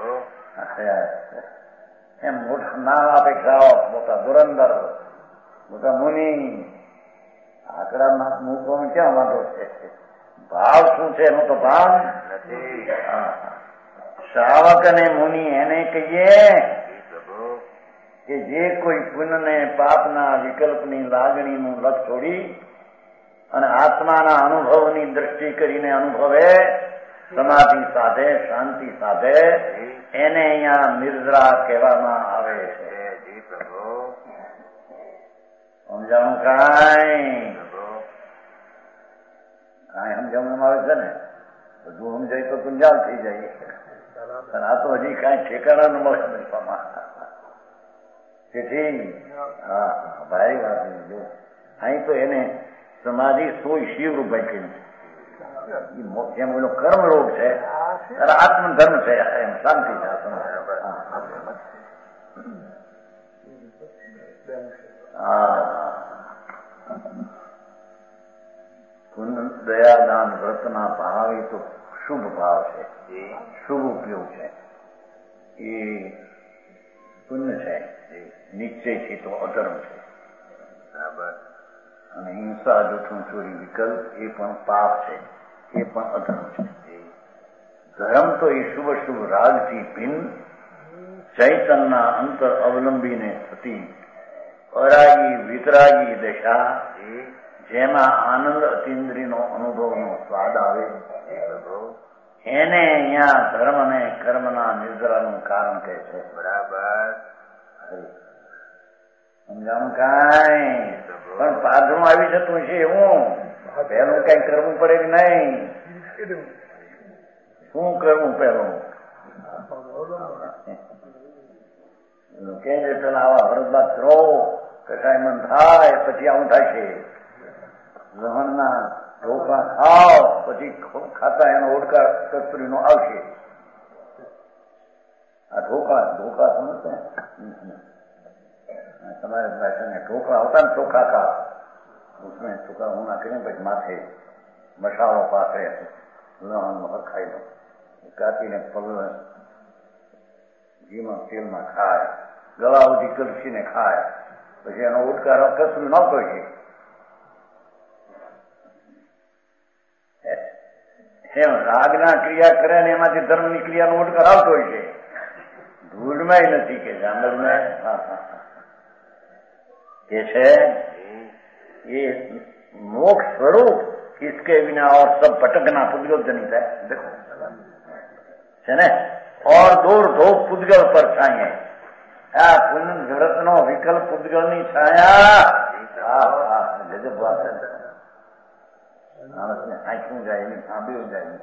એમ મોટા નામ આપે સાવક મોટા ધુરંધર મોટા મુનિ આંકડા મૂકવામાં ક્યાં વાંધો છે? ભાવ શું છે એનું તો ભાવ નથી. શ્રાવક અને મુનિ એને કહીએ કે જે કોઈ પુણ્યને પાપના વિકલ્પની લાગણીનું લક્ષ છોડી અને આત્માના અનુભવની દ્રષ્ટિ કરીને અનુભવે, સમાધિ સાધે, શાંતિ સાધે, એને અહીંયા નિર્જરા કહેવામાં આવે છે. સમજાણું કાંઈ? કાંઈ સમજાવવામાં આવે છે ને બધું સમજાય તો ગુંજાલ થઈ જાય. આ તો હજી કાંઈ ઠેકાણા ન મળે બેસવામાં. તેથી હા ભારી વાત જો અહીં તો એને સમાધિ સોય શિવરૂપાઈ કહ્યું. જેમ એનો કર્મ રોગ છે ત્યારે આત્મધર્મ છે એમ શાંતિ છે. દયાદાન વ્રતના ભાવ એ તો શુભ ભાવ છે, શુભ ઉપયોગ છે, એ પુણ્ય છે, નિશ્ચયથી તો અધર્મ છે. બરાબર. અને હિંસા જૂઠું ચોરી વિકલ્પ એ પણ પાપ છે, એ પણ અધર્મ છે. ધર્મ તો એ શુભ શુભ રાગથી ભિન્ન ચૈતનના અંતર અવલંબીને થતી અરાગી વિતરાગી દશા જેમાં આનંદ અતિન્દ્રિયનો અનુભવનો સ્વાદ આવે એને અહીંયા ધર્મ અને કર્મના નિર્જરાનું કારણ કહે છે. બરાબર. સમજાણું કાંઈ? પણ પાછું આવી જતું છે એવું પહેલું કઈ કરવું પડે કે નહીં? શું કરવું પહેલું? કે પેલા આવા વરદાન કરો કસાય મન થાય પછી આવું થાય છે. લહણના ઢોકા ખાઓ પછી ખાતા એનો ઓડકાર કસ્તુરીનો આવશે. આ ઢોકા સમજશે તમારે ભાષા में ढोकला होता है चोखा का, उसमें चोखा होना करें પછી માથે મસાલો પાથરે લહણ ખાઈ લો કાપીને પલ્લ ઘીમાં તેલમાં ખાય ગળા સુધી કલસીને ખાય પછી એનો ઉડકાર કસરું નહોતો છે. એમ રાગના ક્રિયા કરે ને એમાંથી ધર્મની ક્રિયાનો ઉડકાર આવતો હોય છે. ધૂળમાં નથી કે જામરમાં કે છે ये मोक्ष स्वरूप इसके बिना और सब भटकना पुद्गल जनित है। देखो है न और दूर धूप पुद्गल पर छाए व्रत नो विकल्प पुद्गल नी छाया गजब बात है। मानस ने आंखों जाएगी आंबी हो जाएगी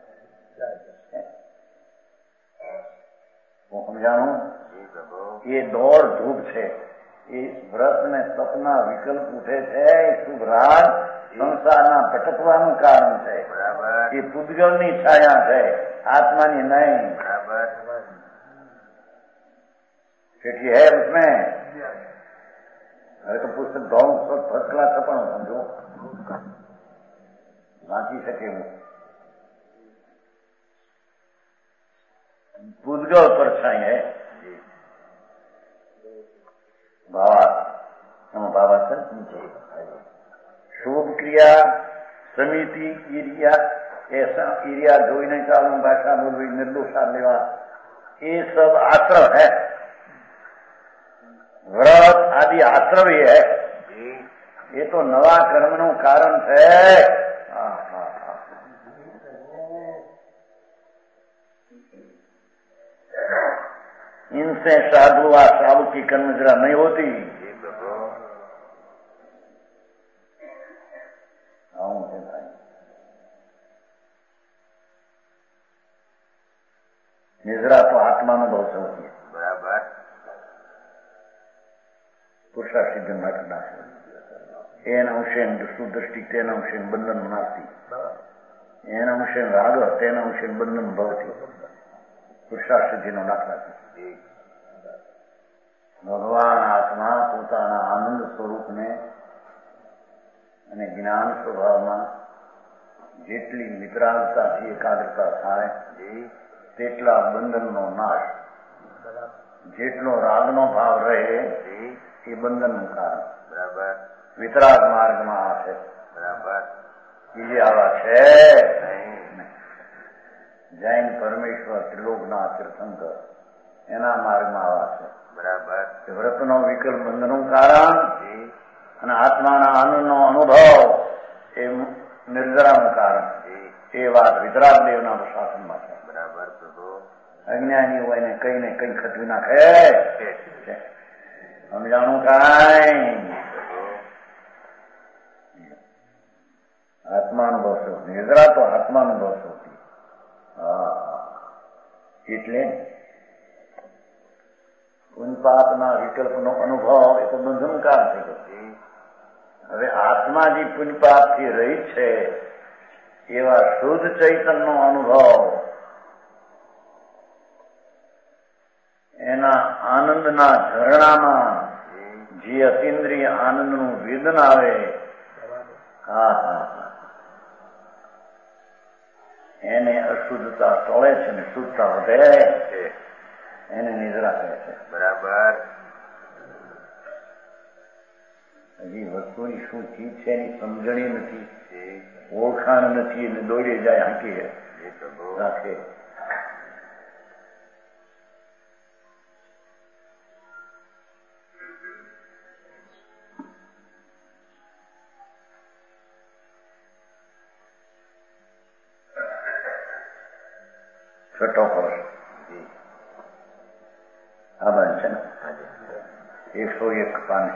वो समझाणु ये दौड़ धूप है। એ વ્રત ને તપના વિકલ્પ ઉઠે છે એ શુભ રાગ સંસારના ભટકવાનું કારણ છે। એ પૂતગલની છાયા છે આત્માની नहीं। क्योंकि है उसमें अरे तो पुस्तक भाव फर्स्ट क्लास छपाणु समझो वांची सके हूँ। पूतगल परछाई है भावार्थ शुभ क्रिया समिति ईर्या ऐसा ईर्या जोई नहीं चालू भाषा बोलवी निर्दोषा लेवा ये सब आश्रव है। व्रत आदि आश्रव ही है। ये तो नवा कर्म नु कारण है। इनसे साधु व साधु की कर्म जरा नहीं होती। निजरा तो आत्मानुभव से होती है। बराबर पुरुषा सिद्ध नटना एन अंशेन दुष्टि तेन अंशेन बंधन नास्ति एन अंशेन राग तेन अंशेन बंधन भवति। पुरुषा सिद्धि नो दाखला भगवान आत्मा પોતાના આનંદ સ્વરૂપને અને જ્ઞાન સ્વભાવમાં જેટલી વિતરાગતાથી એકાગ્રતા થાય તેટલા બંધનનો નાશ, જેટલો રાગનો ભાવ રહે એ બંધનનું કારણ। બરાબર વિતરાગ માર્ગમાં આ છે। બરાબર બીજે આવા છે જૈન પરમેશ્વર ત્રિલોકનાથ તીર્થંકર એના માર્ગમાં આવા છે। બરાબર વ્રતનો વિકલ્પ બંધનનું કારણ અને આત્માના આનંદનો અનુભવ એ નિર્જરાનું કારણ। એ વાત વિતરાગ દેવના શાસનમાં છે। બરાબર અજ્ઞાની હોય ને કઈ ને કઈ ખતવી નાખે સમજાણું કાંઈ આત્માનુભવ છે નિર્જરા તો આત્માનુભવ છે। એટલે પુણ્યપાપના વિકલ્પનો અનુભવ એ તો બંધનકાર થઈ ગયો। હવે આત્મા જે પુણ્યપાપથી રહિત છે એવા શુદ્ધ ચૈતન્યનો અનુભવ એના આનંદના ઝરણામાં જે અતિન્દ્રિય આનંદનું વેદન આવે એને અશુદ્ધતા ટળે છે ને શુદ્ધતા વધે છે એને નિદ્રા કહે છે। બરાબર હજી વસ્તુની શું ચીજ છે એની સમજણી નથી, ઓળખાણ નથી એને દોડી જાય હાંકી રાખે। છઠ્ઠો પ્રશ્ન આ બન છે ને 101 પાન।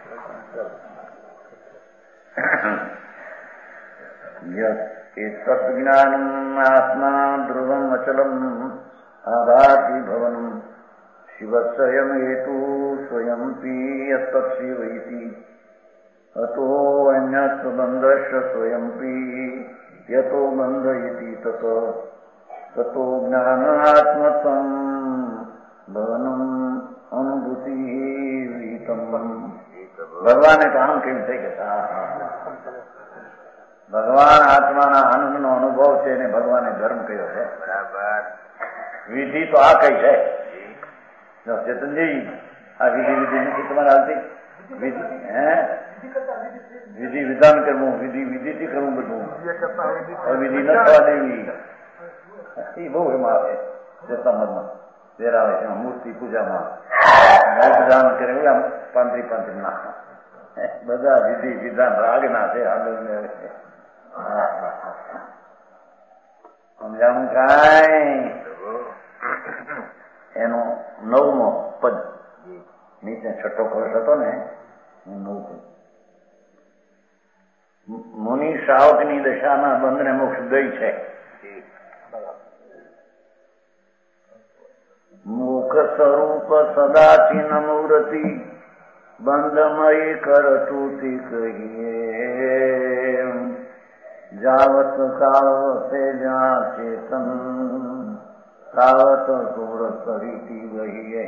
तत्ज्ञानम् आत्मा ध्रुवम् अचलम् आभाति भवनम् शिवस्वयं हेतु स्वयंपि यत्तत्शिवैति अतो अन्यत् बन्धश्च स्वयंपि यतो बन्ध इति ततो ज्ञानात्मत्वम् भवनम् अनुभूतिः विहितम्। ભગવાને તો આમ કેમ થઈ ગયા? ભગવાન આત્માના આનંદનો અનુભવ છે અને ભગવાને ધર્મ કયો છે। બરાબર વિધિ તો આ કઈ છે ચેતનજી? આ વિધિ નથી તમારે હાલતી વિધિ વિધિ વિધાન કરવું, વિધિથી કરવું બધું, વિધિ ન થવા દેવી એ બહુ એમાં આવે ચેતનામાં। પહેરાવે છે મૂર્તિ પૂજામાં દાન કરે એમ પાંત્રી નાખવા બધા વિધિ વિધાન રાગના છે આનંદ સમજાણું કાંઈ એનો 9મો પદ નીચે 6ઠો કોર્સ હતો ને 9 પદ મુનિ શ્રાવકની દશાના બંધને મોક્ષ ગઈ છે. મુખ સ્વરૂપ સદાચિન મૂર્તિ બંધમય કરતુતિ કહીએ જાવત કાવતે જ્યાં ચેતન તાવત સુરત રીતિ વહીએ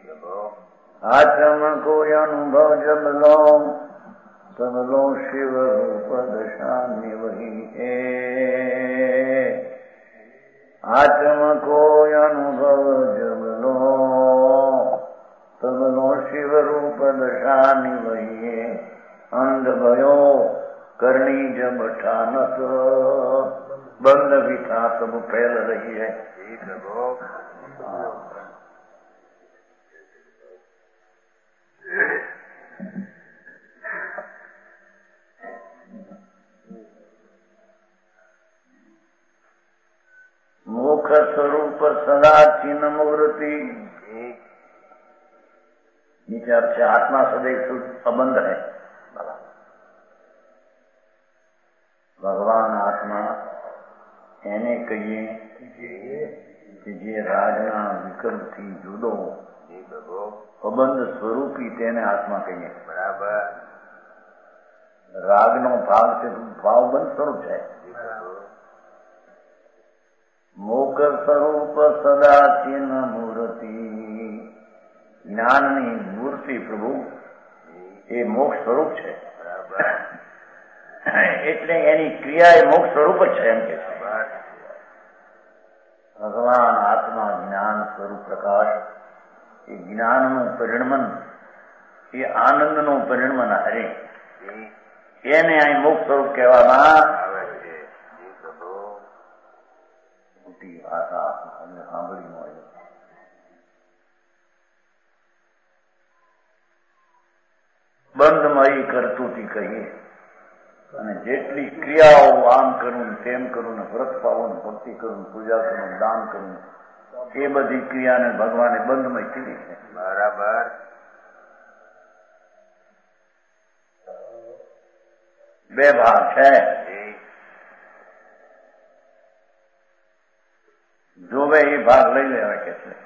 આચમ કોઈ અનુભવ જબલો તબલો શિવ રૂપ દશાની વહીએ આચમ કોઈ અનુભવ જબલો તબલો શિવ રૂપ દશાની વહીએ અંધ ભયો કરણી જબ ઠાનત બંધ વિખા તબ ફેલ રહી है. मुख स्वरूप सदा चिन्ह मूर्ति नीचे अर्थ से आत्मा सदैव अबंध है. ભગવાન આત્મા એને કહીએ કે જે રાજના વિકલ્પથી જુદો અબંધ સ્વરૂપી તેને આત્મા કહીએ. બરાબર. રાગનો ભાગ છે ભાવબંધ સ્વરૂપ છે. મોક્ષ સ્વરૂપ સદા ચિન્હ મૂર્તિ જ્ઞાનની મૂર્તિ પ્રભુ એ મોક્ષ સ્વરૂપ છે. બરાબર. એટલે એની ક્રિયા એ મોક્ષ સ્વરૂપ જ છે એમ કે છે. ભગવાન આત્મા જ્ઞાન સ્વરૂપ પ્રકાશ એ જ્ઞાનનું પરિણમન એ આનંદનું પરિણમન હરે એને અહીં મોક્ષ સ્વરૂપ કહેવામાં આવે છે. મોટી ભાષા અમને સાંભળી મળે. બંધમય કરતુંથી કહીએ અને જેટલી ક્રિયાઓ આમ કરું તેમ કરું ને વ્રત પાવું ભક્તિ કરું પૂજા કરું દાન કરું એ બધી ક્રિયાને ભગવાને બંધમય કીધી છે. બરાબર. બે ભાગ છે. જોવે એ ભાગ લઈ લેવા કે છે.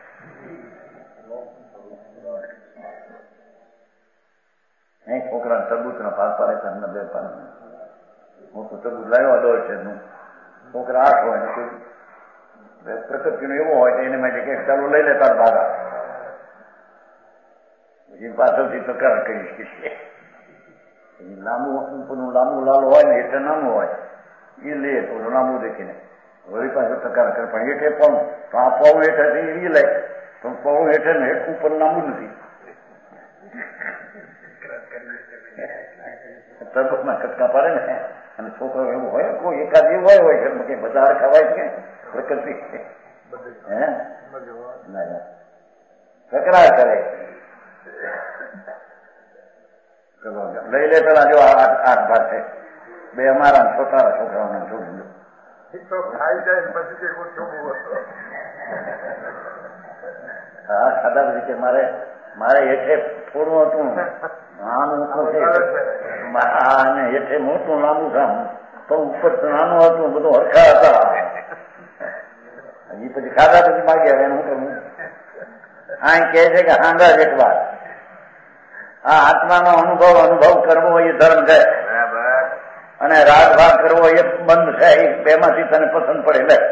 નહીં છોકરા તરબૂચના ભાગ પાડે છે અમને 2 પાડે. હું તો તરબૂચ લાવ્યો 10 છે છોકરા 8 હોય ને કોઈ પ્રકૃતિનો એવો હોય તો એને માટે કે ચાલો લઈ લે તાર ભાગા પછી પાછળથી તકરાર કરી છે. લાંબુ લાલ હોય ને એટલે નાનું હોય એ લે તો લાંબુ દેખીને વળી પાછળ તકરાર કરે પણ હેઠે પણ તો આ પૌ હેઠે એ લે તો પૌ હેઠે ને ઉપર લાંબુ નથી. તરબૂચના કટકા પાડે ને અને છોકરો એવું હોય કોઈ એકાદ એવું હોય કે બધા ખવાય છે પ્રકૃતિ તકરાર કરે. લઈ લે પેલા જો 8 ભાગ છે 2 અમારા તારા છોકરાઓને છોડી દો. હા ખાધા પછી કે મારે હેઠે થોડું હતું નાનું અને હેઠે મોટું લાંબુ કામ પણ ઉપર નાનું હતું બધું હરખા હતા. હજી પછી ખાધા પછી માગી આવે એનું કરવું. આ કહે છે કે હાંગા જ એક વાત આ આત્માનો અનુભવ કરવો એ ધર્મ છે. બરાબર. અને રાગ ભાગ કરવો એ બંધ છે. એ બેમાંથી તને પસંદ પડે લે.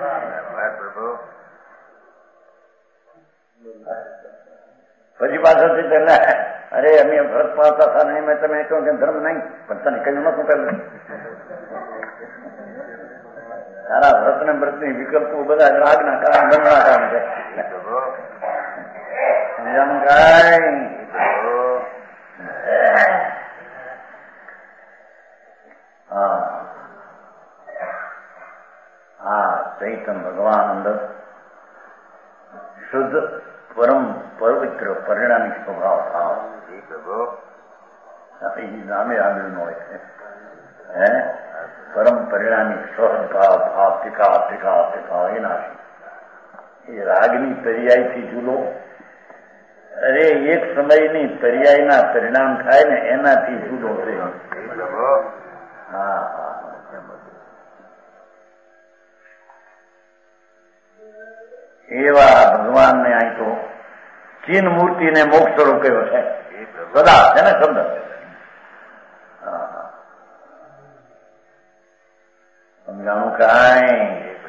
પછી પાછળથી તને અરે અમે વ્રત પાડતા હતા નહીં મેં તમે કહ્યું કે ધર્મ નહીં પણ તને કહ્યું નતું પેલું. તારા વ્રત ને વ્રતની વિકલ્પો બધા રાગના કારણ બંધના કામ છે. સમજાણું કાંઈ? હા ચૈતન ભગવાન અંદર શુદ્ધ પરમ પવિત્ર પરિણામિક સ્વભાવ ભાવ નામે આવેલું હોય છે હે પરમ પરિણામિક સહજ ભાવ ભાવ ટીકા ટીકા ટીકા એના એ રાગની પર્યાયથી જુદો અરે એક સમયની પર્યાયના પરિણામ થાય ને એનાથી જુદો છે. હા હા એવા ભગવાનને અહીં તો ચીન મૂર્તિને મોક્ષ સ્વરૂપ કયો છે સદા છે ને શબ્દ. સમજાણું કાંઈ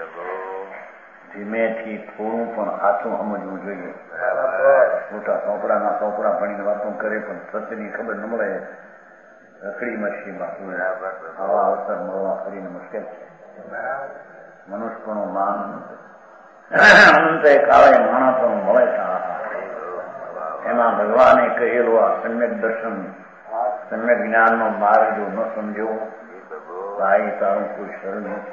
ધીમેથી થોડું પણ આછું સમજવું જોઈએ. મોટા સોપડાના સોપડા ભણીને વાતો કરે પણ સત્યની ખબર ન મળે. રખડી મચ્છીમાં આવા અવસર મળવા ફરીને મુશ્કેલ છે. મનુષ્યનું માન અંતે કાળે માણસોનું મળે છે. એમાં ભગવાને કહેલું આ સમ્યક દર્શન સમ્યક જ્ઞાનનો માર્ગ જો ન સમજો ભાઈ તારું કોઈ શરણ નથી.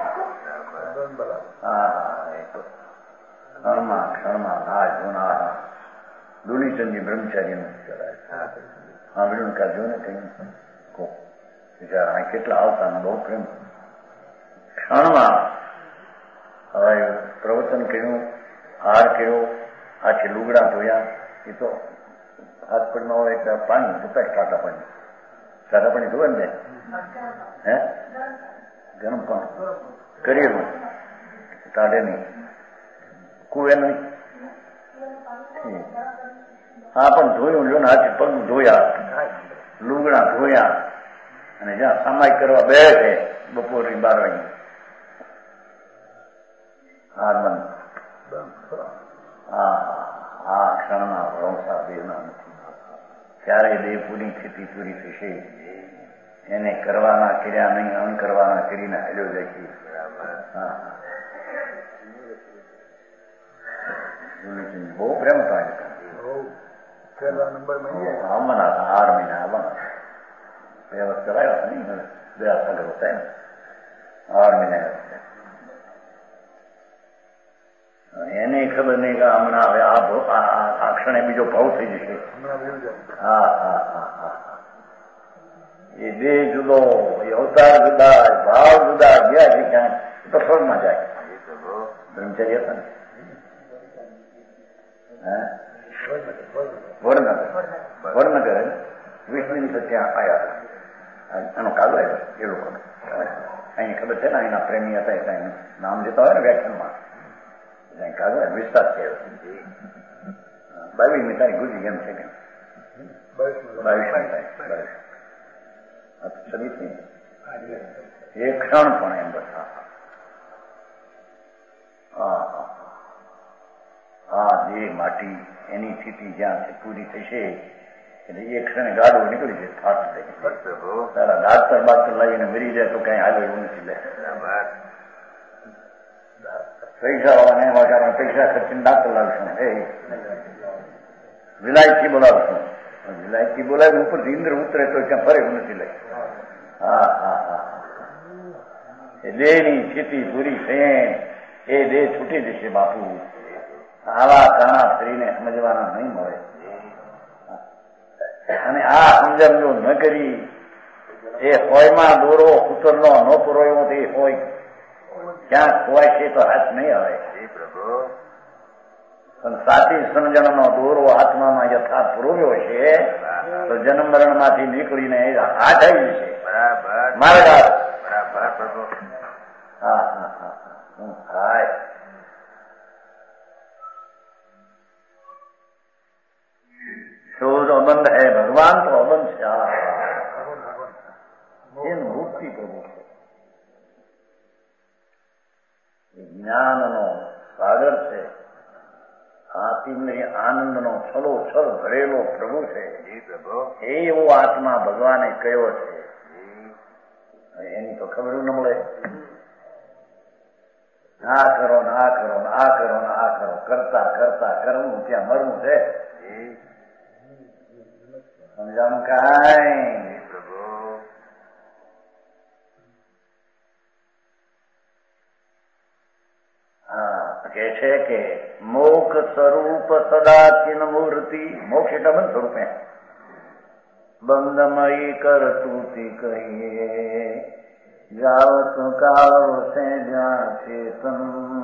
ક્ષણમાં ક્ષણમાં નાશ જોનારા દુલીચંદજી બ્રહ્મચારીનું ચલાય સાંભળ્યું કાઢ્યો ને કઈ બિચારા કેટલા આવતા બહુ પ્રેમ ક્ષણમાં હવે પ્રવચન કર્યું હાર કર્યો આથી લુગડા ધોયા એ તો હાથ પગમાં હોય એટલે પાણી ધોતા ટાટા પાણી ધોવે ને હે ગરમ પાણી કરેલું ટાઢે નહીં કુએ નહીં. હા પણ ધોયું લ્યો ને હાથી પગ ધોયા લુગડા ધોયા અને જ્યાં સામાયિક કરવા બે છે બપોરની 12 વાગે હાર બંધ. આ ક્ષણના ભરોસા દેવના નથી. ક્યારેય દેહ પૂરી સ્થિતિ પૂરી થશે એને કરવાના કર્યા નહીં અન કરવાના કરીને હાલ્યો જાય છે. બહુ પ્રેમ થાય આવવાના હતા 8 મહિના આવવાના 2 વર્ષ કરાવ્યા હતા નહીં 2 સાગર હતા 8 મહિના એને ખબર નહીં કે હમણાં હવે આ ક્ષણે બીજો ભાવ થઈ જશે. હા હા હા હા એ દેહ જુદો એ અવતાર જુદા ભાવ જુદા ગયા છે ક્યાંક તો સ્વર્ગમાં જાય. બ્રહ્મચારી હતા ને વડનગર વિષ્ણુ ત્યાં આવ્યા એનો કાગળ આવ્યો એ લોકો અહીં ખબર છે ને અહીંના પ્રેમી હતા એટલે એનું નામ લેતા હોય ને વ્યાખ્યાનમાં કાગળ વિસ્તાર છે 22મી તારીખ ગુજરી એમ છે કે 22મી તારીખ એ ક્ષણ પણ એમ બધા હા જે માટી એની સ્થિતિ જ્યાં છે પૂરી થશે એટલે એ ક્ષણે ગાડો નીકળી જાય ફાટ થઈ તારા ડાક્ટર લાવીને મરી જાય તો કઈ આગળ એવું નથી લે. પૈસા વાળાને વાળા પૈસા ખર્ચીને ડાક્ટર લાવશું એ વિલાયતી બોલાવશું વિલાયતી બોલાવી ઉપરથી ઇન્દ્ર ઉતરે તો ક્યાં ફરે એવું નથી લે. હા હા હા એ દેહની સ્થિતિ પૂરી થઈ એ દેહ છૂટી જશે બાપુ. આવા કાણા સ્ત્રીને સમજવાના નહીં મળે અને આ સમજણ જો ન કરી એ હોયમાં દોરો કુતરનો ન પુરોયો તે હોય ક્યાં ખોવાય છે તો હાથ નહીં આવે. પણ સાચી સમજણનો દોરો આત્મામાં યથાર્થ પુરોવ્યો છે તો જન્મ મરણ માંથી નીકળીને હાથ આવી જશે. મારે હા હા હા હાય शोध अबंध है भगवान तो अबंध છે. એનું મુક્તિ કરવું છે જ્ઞાનનો સાગર છે. આત્મની આનંદનો છલો છલ ભરેલો પ્રભુ છે. એવો આત્મા ભગવાને કયો છે એની તો ખબર ન મળે. આ કરો ને આ કરો ને આ કરો ને આ કરો કરતા કરતા કરવું ત્યાં મરવું છે. સમજાણું કાંઈ હા કે છે કે મોક્ષ સ્વરૂપ વૃત્તિ મોક્ષ એટલે બંધ સ્વરૂપે બંધમયી કરતું કહીએ જાવત કાળ સે જ્યાં ચેતન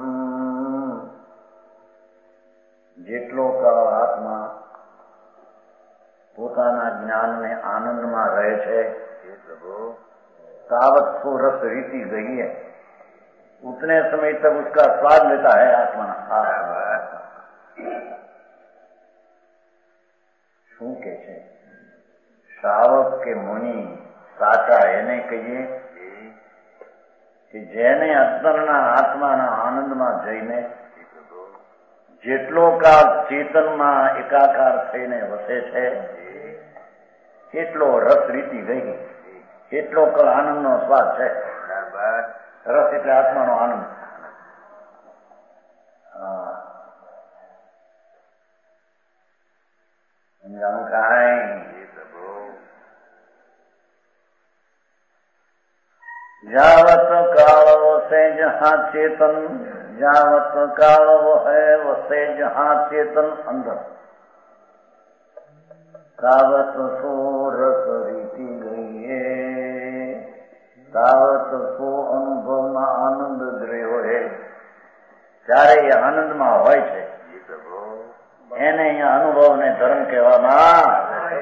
જેટલો કાળ આત્મા પોતાના જ્ઞાનને આનંદમાં રહે છે तावत को रस रीति गई है उतने समय तक उसका स्वाद लेता है आत्मा શું કે છે શ્રાવક કે મુનિ સાચા એને કહીએ કે જેને અંતરના આત્માના આનંદમાં જઈને જેટલો કાળ ચેતનમાં એકાકાર થઈને વસે છે એટલો રસ રીતિ ગઈ એટલો કળ આનંદનો સ્વાદ છે રસ એટલે આત્માનો આનંદ સમજાણું કાંઈ જાવત કાળ વસે જહાં ચેતન જાવત કાળ વહે વસે જહાં ચેતન અંદર તાવત સો રસ રીતિ ગઈએ તાવત સો અનુભવમાં આનંદ દ્રવ્ય હોય ત્યારે એ આનંદમાં હોય છે એને અહીંયા અનુભવ ને ધર્મ કહેવામાં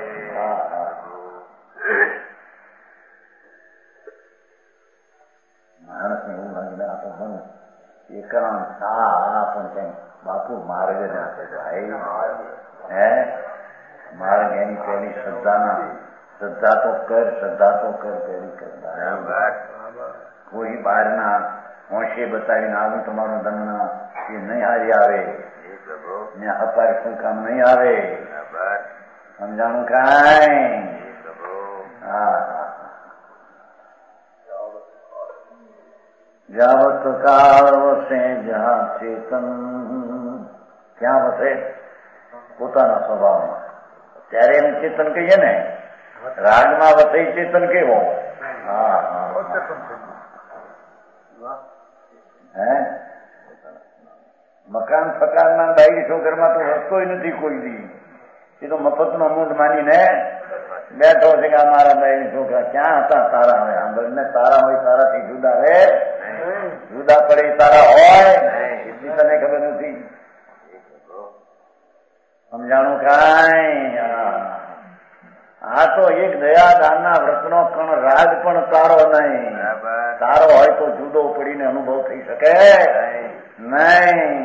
માણસને એવું લાગે આ તો મન એકરામ સા પણ કઈ બાપુ માર્ગ ના ભાઈ હે માર્ગ એની પહેલી શ્રદ્ધા તો કર પહેલી કરતા કોઈ બહારના હોંશે બતાવીને આવું તમારું દમન એ નહીં હારી આવે ને અપાર શું કામ નહીં આવે સમજાણું કાંઈ જાવત કાળ વસે જ્યાં ચેતન ક્યાં વસે પોતાના સ્વભાવમાં ત્યારે એમ ચેતન કહીએ ને રાગમાં વસે ચેતન કેવો હે મકાન ફકારના ડાયરી છોકરમાં તો વસતો નથી કોઈ દી એ તો મફતનો મૂંઢ માનીને બેઠો છે કે મારા ડાયરી છોકરા ક્યાં હતા તારા હોય આંબળને તારા હોય તારાથી જુદા રે જુદા પડે તારા હોય એટલી તને ખબર નથી સમજાણું કાંઈ આ તો એક દયાદાનના વ્રતનો કણ રાગ પણ તારો નહીં તારો હોય તો જુદો પડીને અનુભવ થઈ શકે નહીં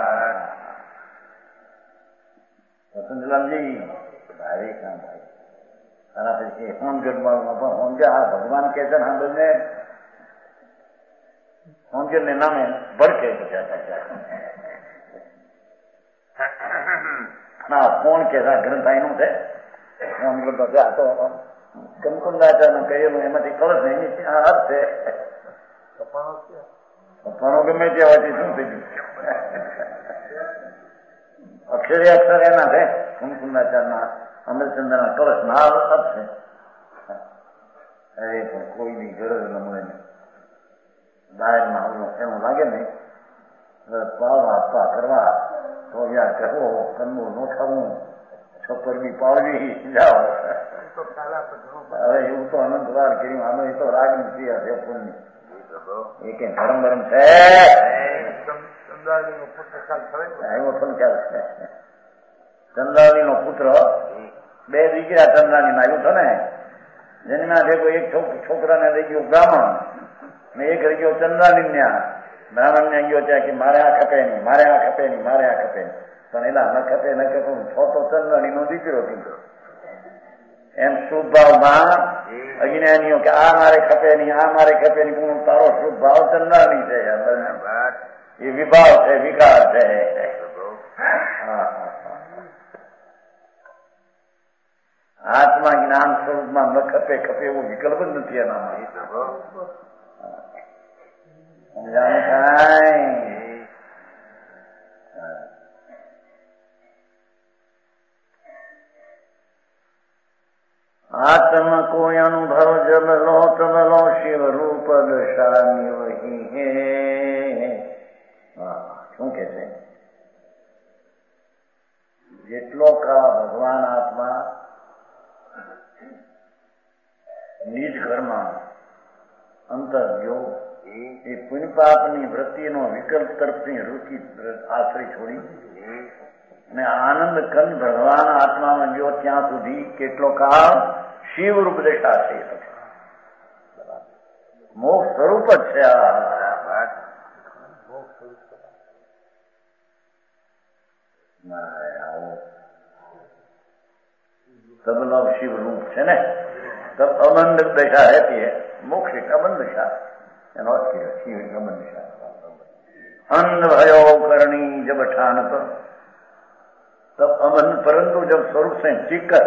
વસંતલાલજી ભાઈ કામ ભાઈ તારા પછી હોમગઢમાં પણ હોમગે આ ભગવાન કે છે ને હા બંને હોમગઢ ને નામે ભડકે ના કોણ કે ગ્રંથાઈનું છે આ તો કંકુંદાચાર્યનું કહેલું એમાંથી કળશ એની અર્થ છે પપ્પાનો ગમે ત્યાંથી શું થઈ ગયું અક્ષરે અક્ષર એના છે કંકુંદાચાર્યના અમરચંદ્રના કળશ ના અર્થ છે અરે પણ કોઈની ગરજ ન મળે ને દાયરમાં એવું લાગે ને પાવા આપવા કરવા તો યાર કહો કન્નું ન થવું છપરવી પાડવી જાઓ હવે એવું તો અનંતવાર કર્યું આનો એ તો રાગની ક્રિયા છે પુણ્ય એ કઈ ધર્મ ધર્મ છે એવો પણ ખ્યાલ છે ચંદ્રાવલી નો પુત્ર બે દીકરા ચંદ્રાની ના આવ્યું ને જેના ભેગો એક છોકરાને લઈ ગયો બ્રાહ્મણ ને એક રહી ગયો ચંદ્રાની ત્યાં બ્રાહ્મણ ને ગયો ત્યાં કે મારે આ ખપે નહીં મારે આ ખપે નહીં મારે આ ખપે નહીં પણ એના ન ખપે ન ખપે છો તો ચંદ્રાણી નો દીકરો કીધો એમ શુભ ભાવમાં અજ્ઞાનીઓ કે આ મારે ખપે નહીં આ મારે ખપે નહીં પણ તારો શુભ ભાવ ચંદ્રાણી છે એ વિભાવ છે વિકાર છે આત્મા જ્ઞાન સ્વરૂપમાં ન ખપે ખપે એવો વિકલ્પ જ નથી એનામાં आत्म को अनुभव जब लो तब लो शिव रूप दशानी वही है શું કે છે જેટલો કાળ ભગવાન આત્મા નિજ ઘરમાં અંતર ગયો એ પુણ્ય પાપની વૃત્તિનો વિકલ્પ તરફની રુચિ આશ્રય છોડી અને આનંદ કંદ ભગવાન આત્મામાં ગયો ત્યાં સુધી કેટલો કાળ શિવ રૂપ દેખાશે. મોક્ષ સ્વરૂપ જ છે આ. तब लव शिव रूप है ना, तब अबंध दशा रहती है. मोक्ष एक अबंध दशा शिव एक अबंध दशा. अंध भयो करणी जब ठान पर तब अबंध, परंतु जब स्वरूप से चीकर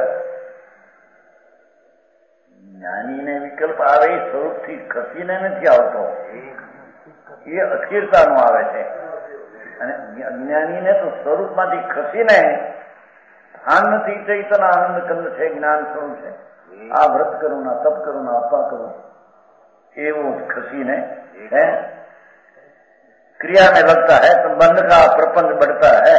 જ્ઞાની ને વિકલ્પ આવે એ સ્વરૂપ થી ખસીને નથી આવતો, એ અસ્થિરતાનો આવે છે. અને અજ્ઞાનીને તો સ્વરૂપમાંથી ખસીને ભાન નથી, ચૈતન આનંદ કંદ છે, જ્ઞાન સ્વરૂપ છે. આ વ્રત કરું ના તપ કરું ના અપા કરું એવું ખસીને है क्रिया में लगता है तो बंध का प्रपंच बढ़ता है.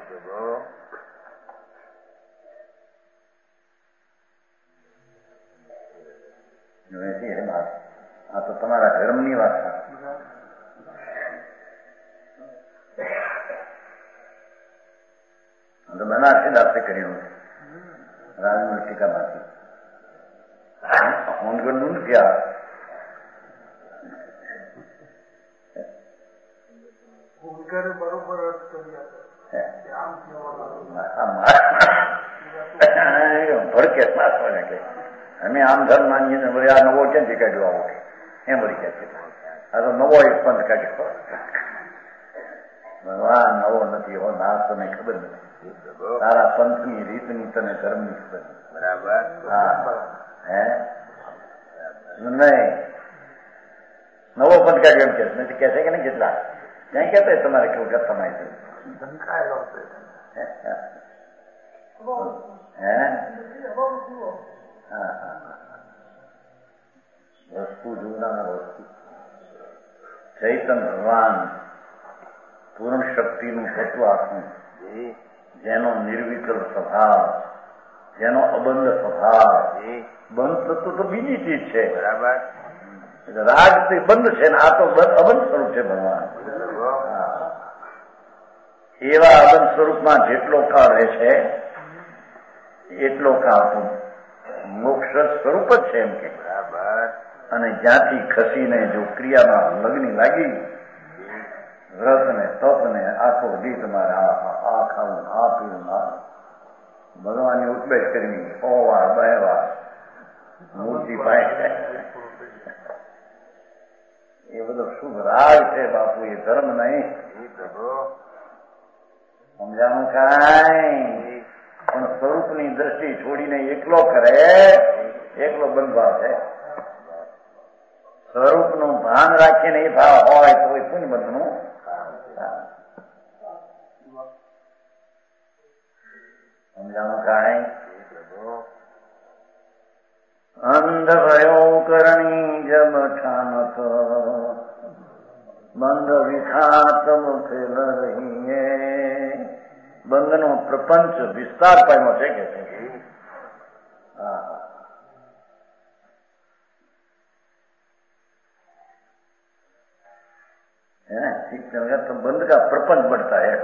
ऐसी है बात. આ તો તમારા ધર્મની વાત છે. તો બનારસી દાસે કર્યું રાજમલ ટીકામાંથી હોનગઢનું નથી. આ
બરોબર
ભડકે કે અમે આમ ધર્મ માનીએ ને આ નવો ક્યાંથી કાઢ્યો આવો કે એમ વળી કે છે. આ તો નવો એક પંથ કાઢ્યો. ભગવાન નવો નથી હો, ના તને ખબર નથી. તારા પંથની રીતની તને ધર્મની ખબર નથી.
બરાબર.
હા હે નહીં, નવો પંથ કાઢ્યો એમ કે નથી કે છે કે નહીં. કેટલા ક્યાં કહેતા તમારે કેવું કરતા માહિતી વસ્તુ જોનાર વસ્તુ ચૈતન ભગવાન પૂર્ણ શક્તિનું તત્વ આખું, જેનો નિર્વિકલ્પ સ્વભાવ, જેનો અબંધ સ્વભાવ. બંધ તત્વ તો બીજી ચીજ છે.
બરાબર.
રાગ તે બંધ છે ને આ તો અબંધ સ્વરૂપ છે ભગવાન. એવા અબંધ સ્વરૂપમાં જેટલો કાળ રહે છે એટલો કાળ તો મોક્ષ સ્વરૂપ જ છે એમ કે.
બરાબર.
અને જ્યાંથી ખસીને જો ક્રિયામાં લગ્ન લાગી, વ્રત ને તપ ને આખો દી તમારે આ ખાવું, આ પીવું, આ ભગવાનની ઉપદેશ કરવી, 100 વાર 2 વાર મૂર્તિ પાસે, એ બધો શુભ રાગ છે બાપુ, એ ધર્મ નહીં. સમજાણું કાંઈ પણ સ્વરૂપની દ્રષ્ટિ છોડીને એકલો કરે, એકલો બંધભાવ છે. સ્વરૂપનું ભાન રાખીને એ ભાવ હોય તો એ પુણ્ય બંધનું. સમજાણું કાંઈ. અંધ ભયો કરણી જબ ઠાનત બંધ વિખાતમ ફેલ રહીએ. બંધનો પ્રપંચ વિસ્તાર પામ્યો છે કે છે. ठीक है, तो बंद का प्रपंच बढ़ता है.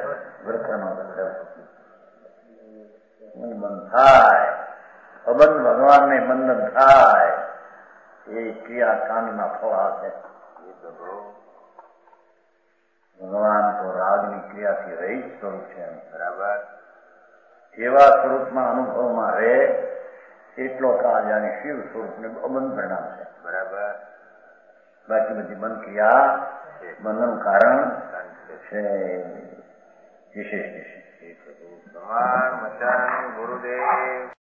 બંધ થાય, અબંધ ભગવાનને બંધન થાય, એ ક્રિયા કાંડના ફળ આ છે. ભગવાન તો રાગની ક્રિયાથી રહિત સ્વરૂપ છે.
બરાબર.
એવા સ્વરૂપમાં અનુભવમાં રહે એટલો કાળ જાણે શિવ સ્વરૂપને અબંધ પરિણામ છે.
બરાબર.
બાકી બધી બંધ ક્રિયા બંધનું કારણ છે. વિશેષ વિશેષ
ભગવાન મચાન ગુરુદેવ